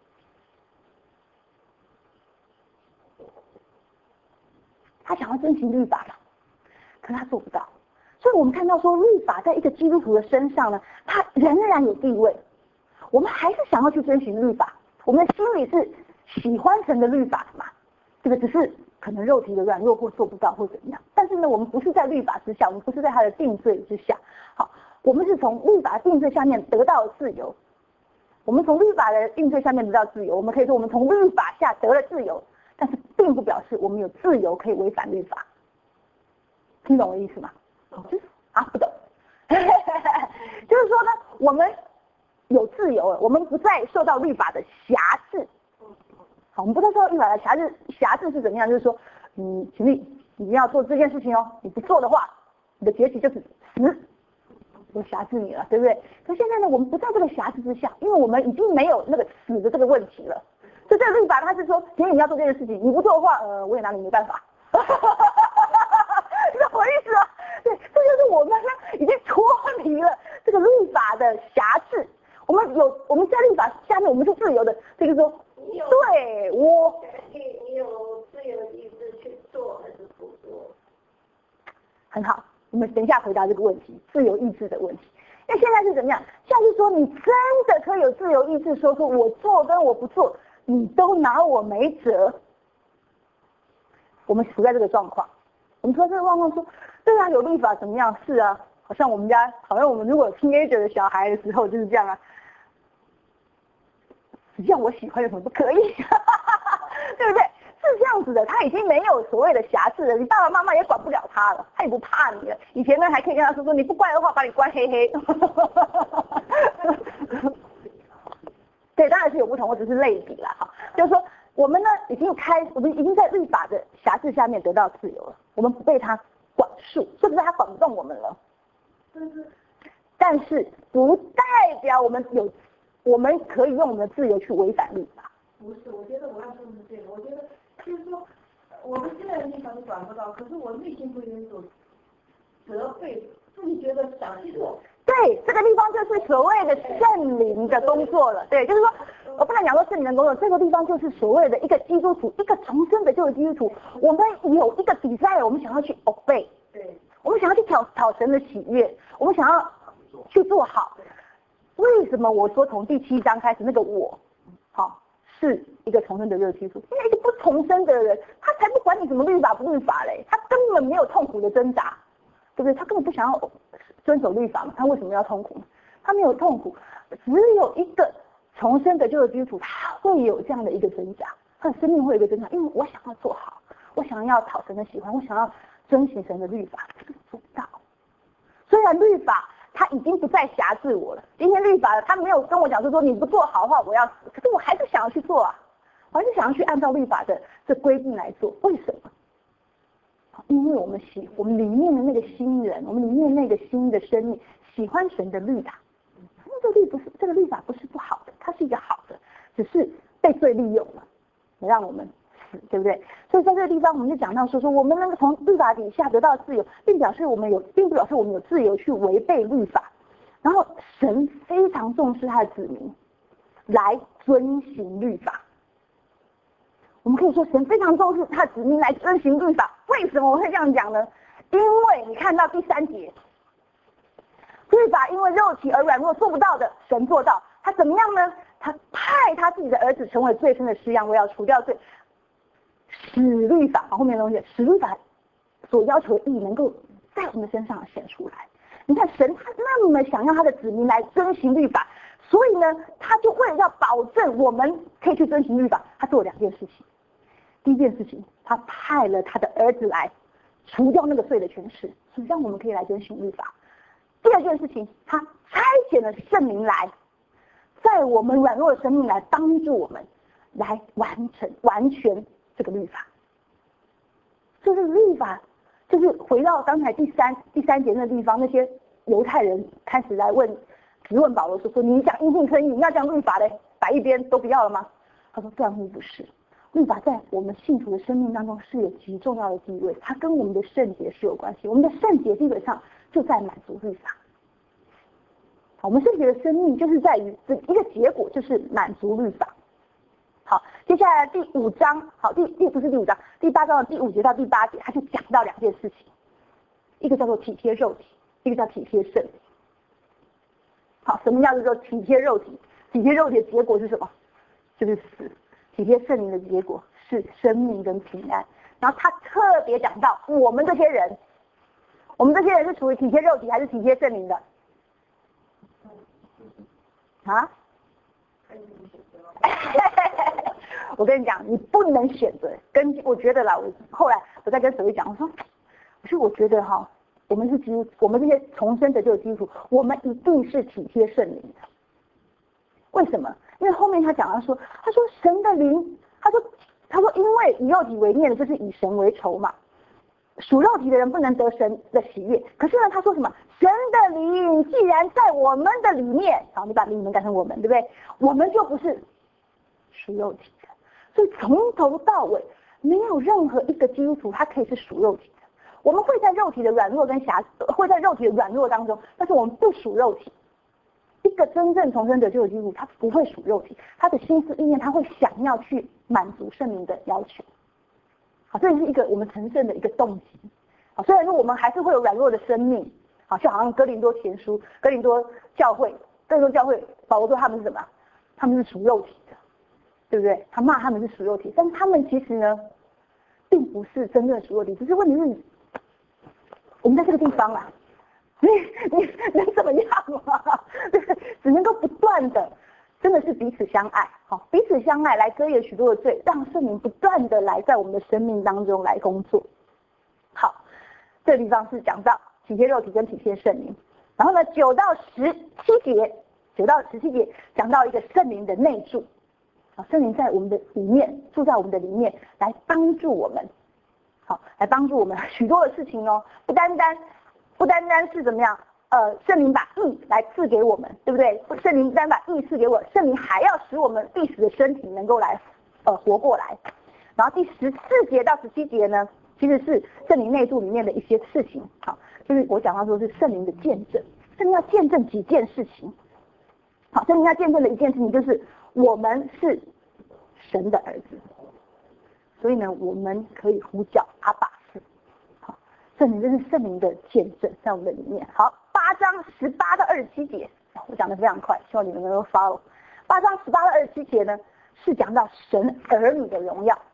他想要遵循律法嘛，可是他做不到。所以我们看到说，律法在一个基督徒的身上呢，他仍然有地位。我们还是想要去遵循律法，我们的心里是喜欢神的律法的嘛，这个只是可能肉体的软弱或做不到或怎么样。但是呢，我们不是在律法之下，我们不是在他的定罪之下。好，我们是从律法定罪下面得到自由。我们从律法的定罪下面得到自由，我们可以说我们从律法下得了自由，但是并不表示我们有自由可以违反律法。听懂我的意思吗？就是啊，不懂，就是说呢，我们有自由了，我们不再受到律法的辖制。好，我们不再受到律法的辖制，辖制是怎么样？就是说，嗯，请你你要做这件事情哦，你不做的话，你的结局就是死，我辖制你了，对不对？可现在呢，我们不在这个辖制之下，因为我们已经没有那个死的这个问题了。所以这个律法它是说，请你要做这件事情，你不做的话，呃，我也拿你没办法。你懂我意思吗？对，这就是我们呢已经脱离了这个律法的辖制，我们有我们在律法下面我们是自由的，这个说，对我， 你有自由意志去做还是不做？ 很好，我们等一下回答这个问题，自由意志的问题。因为现在是怎么样？现在是说你真的可以有自由意志，说说我做跟我不做，你都拿我没辙。我们处在这个状况，我们说这个状况说，对啊，有律法怎么样？是啊，好像我们家，好像我们如果有 teenager 的小孩的时候就是这样啊，只要我喜欢有什么不可以，对不对？ 这样子的，他已经没有所谓的瑕疵了，你爸爸妈妈也管不了他了，他也不怕你了。以前呢还可以跟他说说你不乖的话把你关黑黑。对，当然是有不同，我只是类比啦哈，就是说我们呢已经开，我们已经在律法的辖制下面得到自由了，我们不被他管束，是不是他管不动我们了？ 但是但是不代表我们有，我们可以用我们的自由去违反律法。 不是，我觉得我要说的是这个，我觉得就是说，我们现在的地方是管不到，可是我内心不允许责备，自己觉得想去做。 对，这个地方就是所谓的圣灵的工作了。对，就是说，我不能讲说圣灵的工作，这个地方就是所谓的一个基督徒，一个重生的就是基督徒，我们有一个desire，我们想要去 obey， 对， 我们想要去讨讨神的喜悦，我们想要去做好。为什么我说从第七章开始那个我，好、是一个重生的基督徒？因为一个不重生的人，他才不管你什么律法不律法嘞，他根本没有痛苦的挣扎，对不对？他根本不想要遵守律法嘛，他为什么要痛苦？他没有痛苦，只有一个重生的救基督徒，他会有这样的一个挣扎，他的生命会有一个挣扎，因为我想要做好，我想要讨神的喜欢，我想要遵循神的律法，这个做不到。虽然律法他已经不再辖制我了，今天律法他没有跟我讲说说你不做好的话我要死，可是我还是想要去做啊，我还是想要去按照律法的这规定来做，为什么？因为我们喜，我们里面的那个新人，我们里面那个新的生命喜欢神的律法，这个律不是这个律法不是不好的，它是一个好的，只是被罪利用了，让我们死，对不对？所以在这个地方我们就讲到说说我们能够从律法底下得到自由，并表示我们有，并不表示我们有自由去违背律法。然后神非常重视他的子民来遵行律法。我们可以说神非常重视他的子民来遵行律法。为什么我会这样讲呢？因为你看到第三节，律法因为肉体而软弱做不到的，神做到。他怎么样呢？他派他自己的儿子成为最深的式样，我要除掉罪，使律法后面的东西，使律法所要求的义能够在我们身上显出来。你看神他那么想要他的子民来遵行律法，所以呢他就为了要保证我们可以去遵行律法，他做了两件事情。第一件事情，他派了他的儿子来除掉那个罪的权势，所以让我们可以来遵行律法。第二件事情，他差遣了圣灵来，在我们软弱的生命来帮助我们来完成完全这个律法。就是律法，就是回到刚才第三第三节那个地方，那些犹太人开始来问质问保罗说说你讲因信称义，那这样律法嘞摆一边都不要了吗？他说断乎不是，律法在我们信徒的生命当中是有极重要的地位，它跟我们的圣洁是有关系，我们的圣洁基本上就在满足律法。好，我们圣洁的生命就是在于一个结果，就是满足律法。好，接下来第五章，好，第第不是第五章，第八章的第五节到第八节，他就讲到两件事情，一个叫做体贴肉体，一个叫体贴圣灵。好，什么叫做体贴肉体？体贴肉体的结果是什么？就是死。体贴圣灵的结果是生命跟平安。然后他特别讲到我们这些人，我们这些人是属于体贴肉体还是体贴圣灵的？啊？我跟你讲，你不能选择。跟我觉得啦，我后来我在跟谁讲，我说，可是我觉得哈，我们是基督，我们这些重生的就是基督徒，我们一定是体贴圣灵的。为什么？因为后面他讲到说，他说神的灵，他说他说因为以肉体为念的，就是以神为仇嘛。属肉体的人不能得神的喜悦，可是呢，他说什么？神的灵既然在我们的里面，好，你把你们改成我们，对不对？我们就不是属肉体的，所以从头到尾没有任何一个基督徒他可以是属肉体的。我们会在肉体的软弱跟瑕，会在肉体的软弱当中，但是我们不属肉体。一个真正重生者就是基督徒，他不会属肉体，他的心思意念他会想要去满足圣灵的要求。好，这是一个我们成圣的一个动机。好，虽然说我们还是会有软弱的生命，好，就好像哥林多前书、哥林多教会、哥林多教会，保罗说他们是什么？他们是属肉体的，对不对？他骂他们是属肉体，但是他们其实呢，并不是真正的属肉体，只是问题是，我们在这个地方啦，你你能怎么样嘛？就是只能够不断的真的是彼此相爱，好，彼此相爱来遮掩许多的罪，让圣灵不断的来在我们的生命当中来工作。好，这个地方是讲到体贴肉体跟体贴圣灵。然后呢，九到十七节，九到十七节讲到一个圣灵的内住，好，圣灵在我们的里面，住在我们的里面，来帮助我们，好，来帮助我们许多的事情哦，不单单不单单是怎么样，呃，圣灵把义来赐给我们，对不对？圣灵不单把义赐给我，圣灵还要使我们必死的身体能够来呃活过来。然后第十四节到十七节呢，其实是圣灵内住里面的一些事情，好。就是我讲到说是圣灵的见证，圣灵要见证几件事情。好，圣灵要见证的一件事情就是我们是神的儿子，所以呢，我们可以呼叫阿爸父。好，圣灵这是圣灵的见证在我们的里面。好，八章十八到二十七节，我讲的非常快，希望你们能够 follow。八章十八到二十七节呢，是讲到神儿女的荣耀，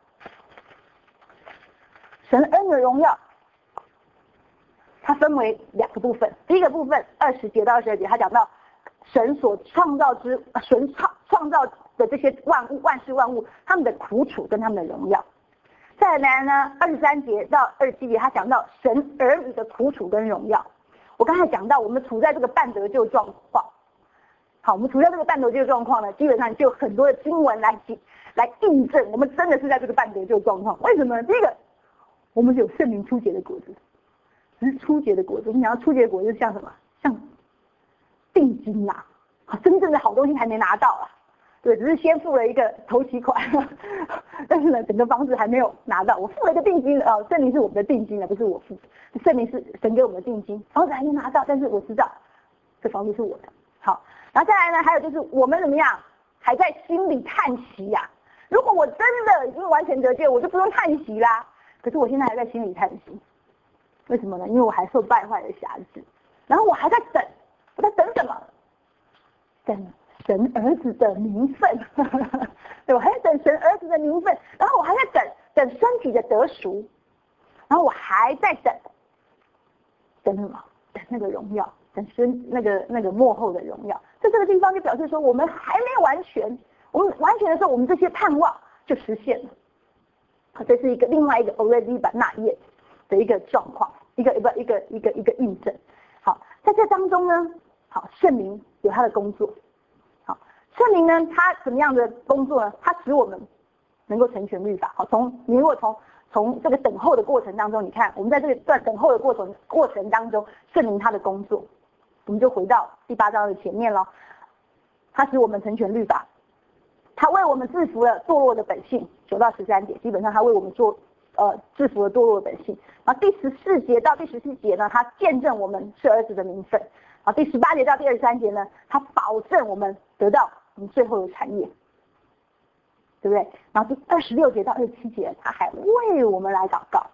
神儿女的荣耀。它分为两个部分，第一个部分二十节到二十二节，它讲到神所创造之神创创造的这些万物万事万物，他们的苦楚跟他们的荣耀。再来呢，二十三节到二十七节，他讲到神儿女的苦楚跟荣耀。我刚才讲到，我们处在这个半得救状况，好，我们处在这个半得救状况呢，基本上就有很多的经文来来印证，我们真的是在这个半得救状况。为什么？第一个，我们有圣灵初结的果子。只是初结的果子，我们讲到初结的果子像什么？像定金呐、啊，真正的好东西还没拿到啊，对，只是先付了一个头期款，但是呢，整个房子还没有拿到，我付了一个定金哦，圣灵是我们的定金啊，不是我付，圣灵是神给我们的定金，房子还没拿到，但是我知道这房子是我的。好，然后再来呢，还有就是我们怎么样，还在心里叹息呀、啊。如果我真的已经完全得救，我就不用叹息啦。可是我现在还在心里叹息。为什么呢？因为我还受败坏的辖制，然后我还在等，我在等什么？等神儿子的名分，对，我还在等神儿子的名分，然后我还在等等身体的得赎，然后我还在等等什么？等那个荣耀，等身那个那个幕后的荣耀。在这个地方就表示说，我们还没有完全，我们完全的时候，我们这些盼望就实现了。这是一个另外一个 already but not yet的一个状况，一个一个一个一个一个印证。好，在这当中呢，好，圣灵有他的工作。好，圣灵呢，他怎么样的工作呢？他使我们能够成全律法。好，从你如果从从这个等候的过程当中，你看我们在这个段等候的过程过程当中，圣灵他的工作，我们就回到第八章的前面了。他使我们成全律法，他为我们制服了堕落的本性。九到十三节，基本上他为我们做。呃，制服了堕落的本性。然后第十四节到第十七节呢，他见证我们是儿子的名分。然后第十八节到第二十三节呢，他保证我们得到我们最后的产业，对不对？然后第二十六节到二十七节，他还为我们来祷告。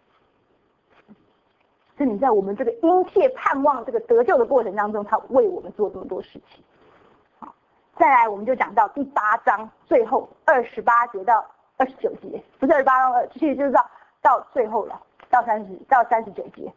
所以你在我们这个殷切盼望这个得救的过程当中，他为我们做这么多事情。好，再来我们就讲到第八章最后二十八节到二十九节，不是二十八章，其实就是到到最后了，到三十到三十九节。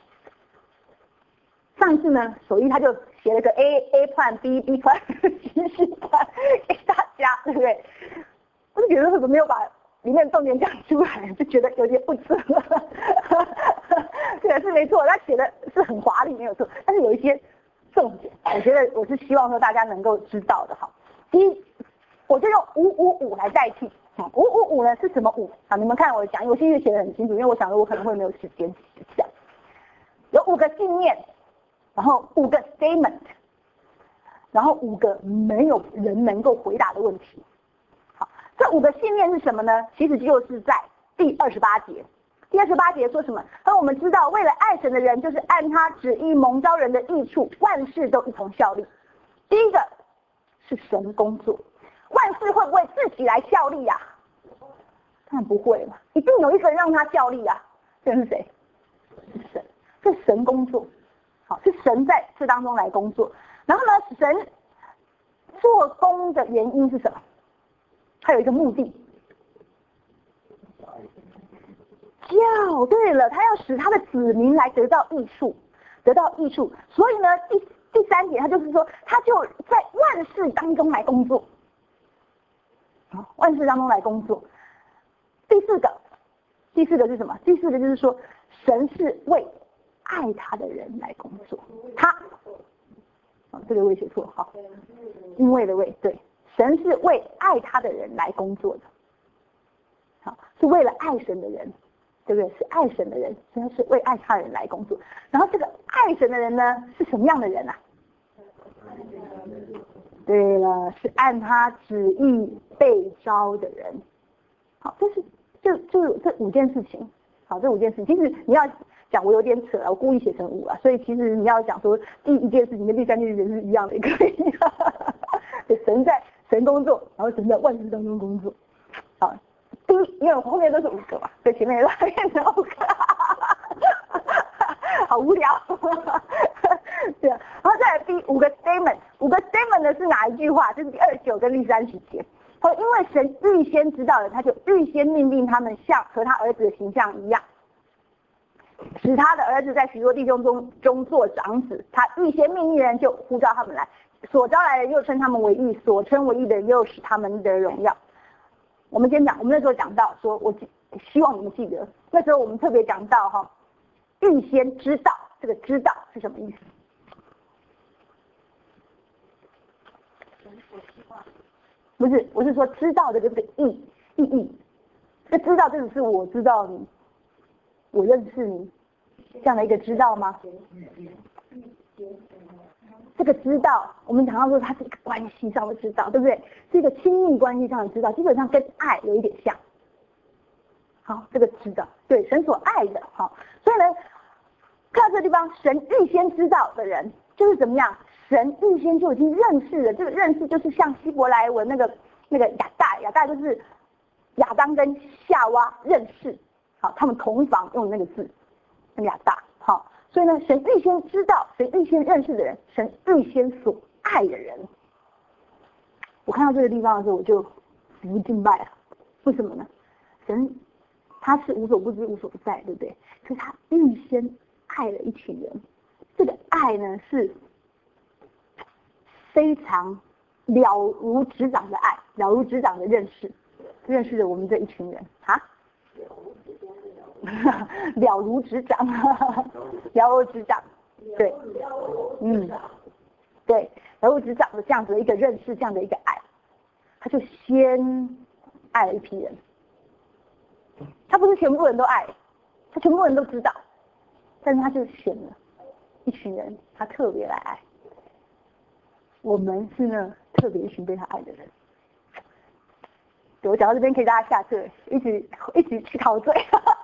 上一次呢，手艺他就写了个 A A plan B B plan C C plan 给大家，对不对？我就觉得为什么没有把里面重点讲出来，就觉得有点不值了。对，是没错，他写的是很华丽，没有错，但是有一些重点，我觉得我是希望说大家能够知道的哈。第一，我就用五五五来代替。五五五呢是什么五啊？你们看我讲，我其实写得很清楚，因为我想说我可能会没有时间讲。有五个信念，然后五个 statement， 然后五个没有人能够回答的问题。好，这五个信念是什么呢？其实就是在第二十八节。第二十八节说什么？那我们知道，为了爱神的人，就是按他旨意蒙召人的益处，万事都一同效力。第一个是神工作。万事会不会自己来效力呀、啊？当然不会嘛，一定有一个人让他效力啊。这是谁？是神，是神工作。好，是神在这当中来工作。然后呢，神做工的原因是什么？他有一个目的。叫对了，他要使他的子民来得到益处，得到益处。所以呢，第第三点，他就是说，他就在万事当中来工作，啊，万事当中来工作。第四个，第四个是什么？第四个就是说，神是为爱他的人来工作。他，啊，这个我也写错，好，因为的为，对，神是为爱他的人来工作的，好，是为了爱神的人。对不对？是爱神的人，真是为爱他人来工作。然后这个爱神的人呢，是什么样的人啊？对了，是按他旨意被招的人。好，这是就就这五件事情。好，这五件事情，其实你要讲我有点扯了，我故意写成五啊，所以其实你要讲说第一件事情跟第三件事情是一样的，也可以。对，神在神工作，然后神在万事当中工作。好。第一，因为我后面都是五个嘛，所以前面也变成五个，好无聊。对啊，然后再来第五个 statement， 五个 statement 呢是哪一句话？就是第二十九跟第三十节。说因为神预先知道了，他就预先命令他们像和他儿子的形象一样，使他的儿子在许多弟兄中中做长子。他预先命令人就呼召他们来，所招来的又称他们为义，所称为义的又使他们得荣耀。我们先讲，我们那时候讲到说，我希望你们记得，那时候我们特别讲到哈，预先知道，这个知道是什么意思？不是，我是说知道的这个意意义，这知道这只是我知道你，我认识你这样的一个知道吗？这个知道，我们常常说它是一个关系上的知道，对不对？是一个亲密关系上的知道，基本上跟爱有一点像。好，这个知道，对，神所爱的，好，所以呢，看到这个地方，神预先知道的人就是怎么样？神预先就已经认识了，这个认识就是像希伯来文那个那个亚大，亚大就是亚当跟夏娃认识，好，他们同房用的那个字，那个亚大，好。所以呢，神预先知道，神预先认识的人，神预先所爱的人。我看到这个地方的时候，我就不敬拜了。为什么呢？神他是无所不知、无所不在，对不对？可是他预先爱了一群人，这个爱呢是非常了如指掌的爱，了如指掌的认识，认识了我们这一群人啊。了如指掌，了如指掌，对，嗯，对，了如指掌的这样子的一个认识，这样的一个爱，他就先爱了一批人，他不是全部人都爱，他全部人都知道，但是他就选了一群人，他特别来爱，我们是呢特别一群被他爱的人。我讲到这边，可以大家下课，一起一起去陶醉。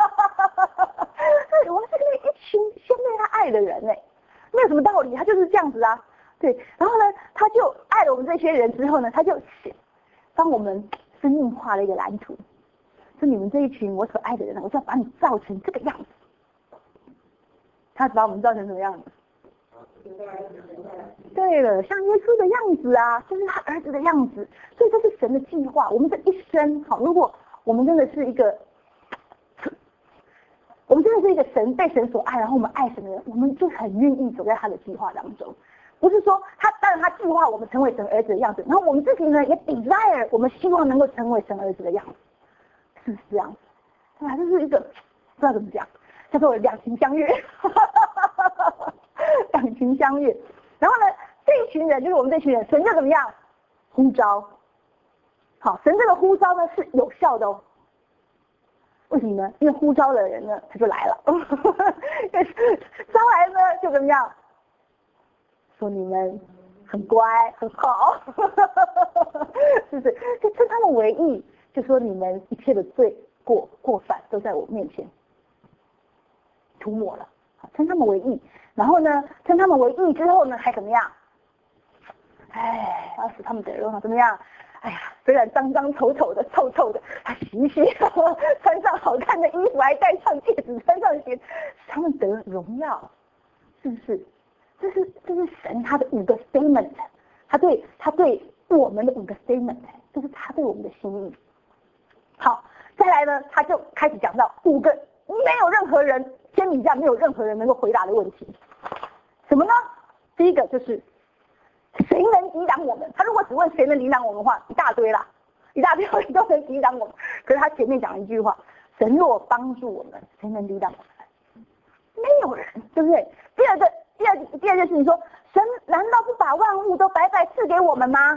我们是那一群先被他爱的人哎，没有什么道理，他就是这样子啊。对，然后呢，他就爱了我们这些人之后呢，他就帮我们生命画了一个蓝图，说你们这一群我所爱的人，我就要把你造成这个样子。他把我们造成什么样子？对了，像耶稣的样子啊，就是他儿子的样子，所以这是神的计划。我们这一生，好，如果我们真的是一个，我们真的是一个神被神所爱，然后我们爱神的人，我们就很愿意走在他的计划当中。不是说他当然他计划我们成为神儿子的样子，然后我们自己呢也 desire， 我们希望能够成为神儿子的样子，是不是这样子？对吧？这是一个不知道怎么讲，叫做两情相悦。两情相悦，然后呢，这一群人就是我们这群人，神就怎么样呼召？好，神这个呼召呢是有效的哦。为什么呢？因为呼召的人呢，他就来了。招来呢就怎么样？说你们很乖很好，是不是？就称他们为义，就说你们一切的罪过过犯都在我面前涂抹了，称他们为义。然后呢，称他们为义之后呢，还怎么样？哎，要使他们得荣耀，怎么样？哎呀，虽然脏脏丑丑的、臭臭的，他洗一洗，穿上好看的衣服，还戴上戒指，穿上鞋，使他们得荣耀，是不是？这是这是神他的五个 statement， 他对他对我们的五个 statement， 这是他对我们的心意。好，再来呢，他就开始讲到五个没有任何人。天底下没有任何人能够回答的问题，什么呢？ 第一个就是谁能抵挡我们？他如果只问谁能抵挡我们的话，一大堆啦，一大堆人都能抵挡我们。可是他前面讲了一句话：神若帮助我们，谁能抵挡我们？没有人，对不对？第二个，第二第二件事情说，神难道不把万物都白白赐给我们吗？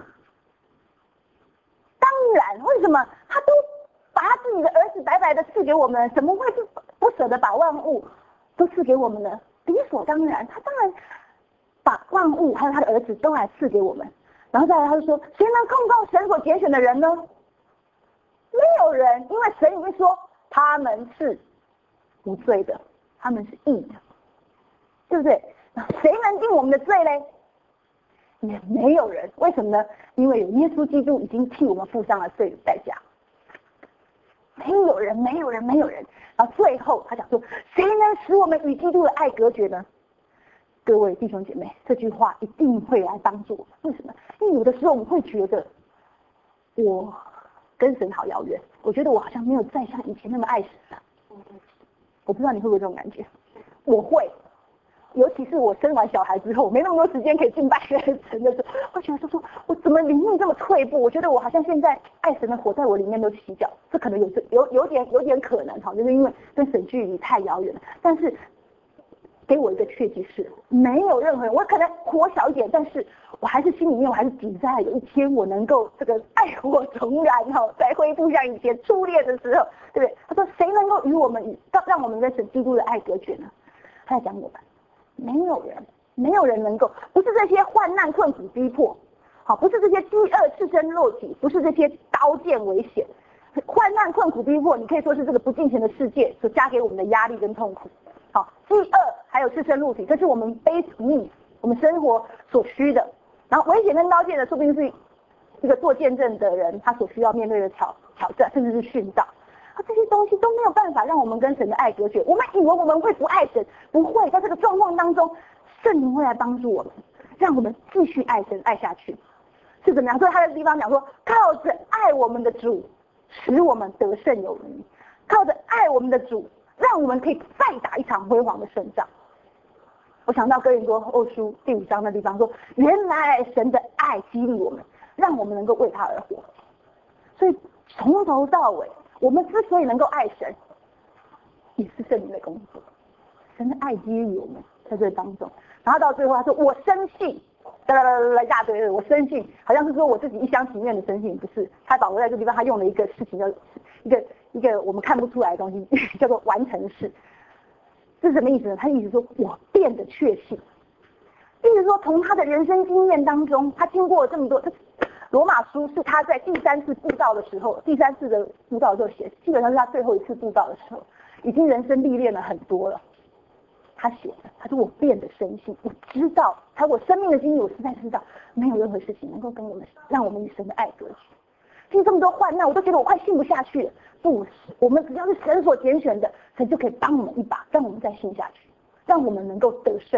当然，为什么他都把他自己的儿子白白的赐给我们，怎么会不不舍得把万物都赐给我们呢？理所当然，他当然把万物还有他的儿子都来赐给我们。然后再来他就说，谁能控告神所拣选的人呢？没有人，因为神已经说他们是无罪的，他们是义的，对不对？谁能定我们的罪嘞？也没有人，为什么呢？因为有耶稣基督已经替我们付上了罪的代价。没有人，没有人，没有人。然后最后他讲说，谁能使我们与基督的爱隔绝呢？各位弟兄姐妹，这句话一定会来帮助我们。为什么？因为有的时候我们会觉得，我跟神好遥远，我觉得我好像没有再像以前那么爱神了。我不知道你会不会这种感觉？我会。尤其是我生完小孩之后，没那么多时间可以敬拜神的时候，我觉得说说我怎么灵命这么退步？我觉得我好像现在爱神的火在我里面都洗脚，这可能有有有点有点可能哈，就是因为跟神距离太遥远了。但是给我一个确据是，没有任何人，我可能火小一点，但是我还是心里面我还是期待有一天我能够这个爱火重燃哈，再恢复像以前初恋的时候，对不对？他说谁能够与我们与让让我们跟神基督的爱隔绝呢？他在讲我们。没有人，没有人能够，不是这些患难困苦逼迫，好，不是这些饥饿赤身肉体，不是这些刀剑危险，患难困苦逼迫，你可以说是这个不敬虔的世界所加给我们的压力跟痛苦。好，饥饿还有赤身肉体，这是我们 basic needs，我们生活所需的。然后危险跟刀剑的，说不定是这个做见证的人他所需要面对的挑挑战，甚至是殉道。这些东西都没有办法让我们跟神的爱隔绝。我们以为我们会不爱神，不会，在这个状况当中，圣灵会来帮助我们，让我们继续爱神爱下去。是怎么样？所以他的地方讲说，靠着爱我们的主，使我们得胜有余；靠着爱我们的主，让我们可以再打一场辉煌的胜仗。我想到哥林多后书第五章的地方说，原来神的爱激励我们，让我们能够为他而活。所以从头到尾，我们之所以能够爱神，也是圣灵的工作。神的爱激励我们在这当中，然后到最后他说我深信，哒哒哒哒一大堆，我深信，好像是说我自己一厢情愿的深信，不是。他保罗在这个地方他用了一个事情，叫一个一个我们看不出来的东西，叫做完成式。这是什么意思呢？他意思说我变得确信，意思说从他的人生经验当中，他经过了这么多。罗马书是他在第三次布道的时候，第三次的布道的时候写，基本上是他最后一次布道的时候，已经人生历练了很多了。他写的，他说我变得深信，我知道，他我生命的经历，我实在知道，没有任何事情能够跟我们让我们与神的爱隔绝。经这么多患难，我都觉得我快信不下去了。不是，我们只要是神所拣选的，神就可以帮我们一把，让我们再信下去，让我们能够得胜。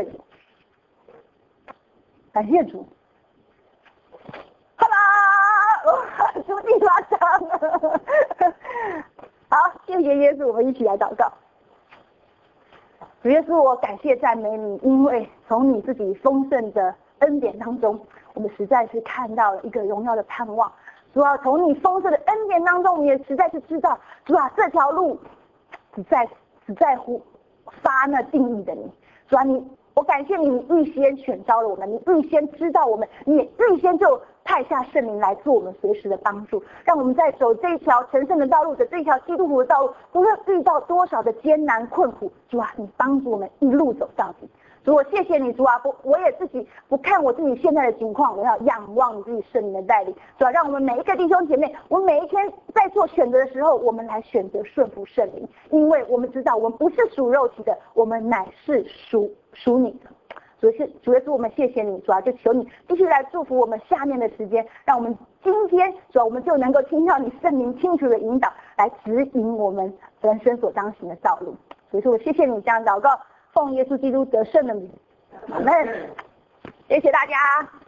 感谢主。书第八章，好，谢谢耶稣，我们一起来祷告。主耶稣，我感谢赞美你，因为从你自己丰盛的恩典当中，我们实在是看到了一个荣耀的盼望。主啊，从你丰盛的恩典当中，我们也实在是知道，主啊，这条路只在只在乎发那定义的你。主啊，你我感谢你，你预先选召了我们，你预先知道我们，你也预先就派下圣灵来做我们随时的帮助，让我们在走这一条成圣的道路的这一条基督徒的道路，无论遇到多少的艰难困苦，主啊，你帮助我们一路走到底。主，我谢谢你，主啊，不，我也自己不看我自己现在的情况，我要仰望你自己圣灵的带领。主啊，让我们每一个弟兄姐妹，我们每一天在做选择的时候，我们来选择顺服圣灵，因为我们知道我们不是属肉体的，我们乃是属属你的。主是主耶稣，我们谢谢你，主啊，就求你继续来祝福我们下面的时间，让我们今天主啊，我们就能够听到你圣灵清楚的引导，来指引我们人生所当行的道路。所以说我谢谢你这样祷告，奉耶稣基督得胜的名，阿们。谢谢大家。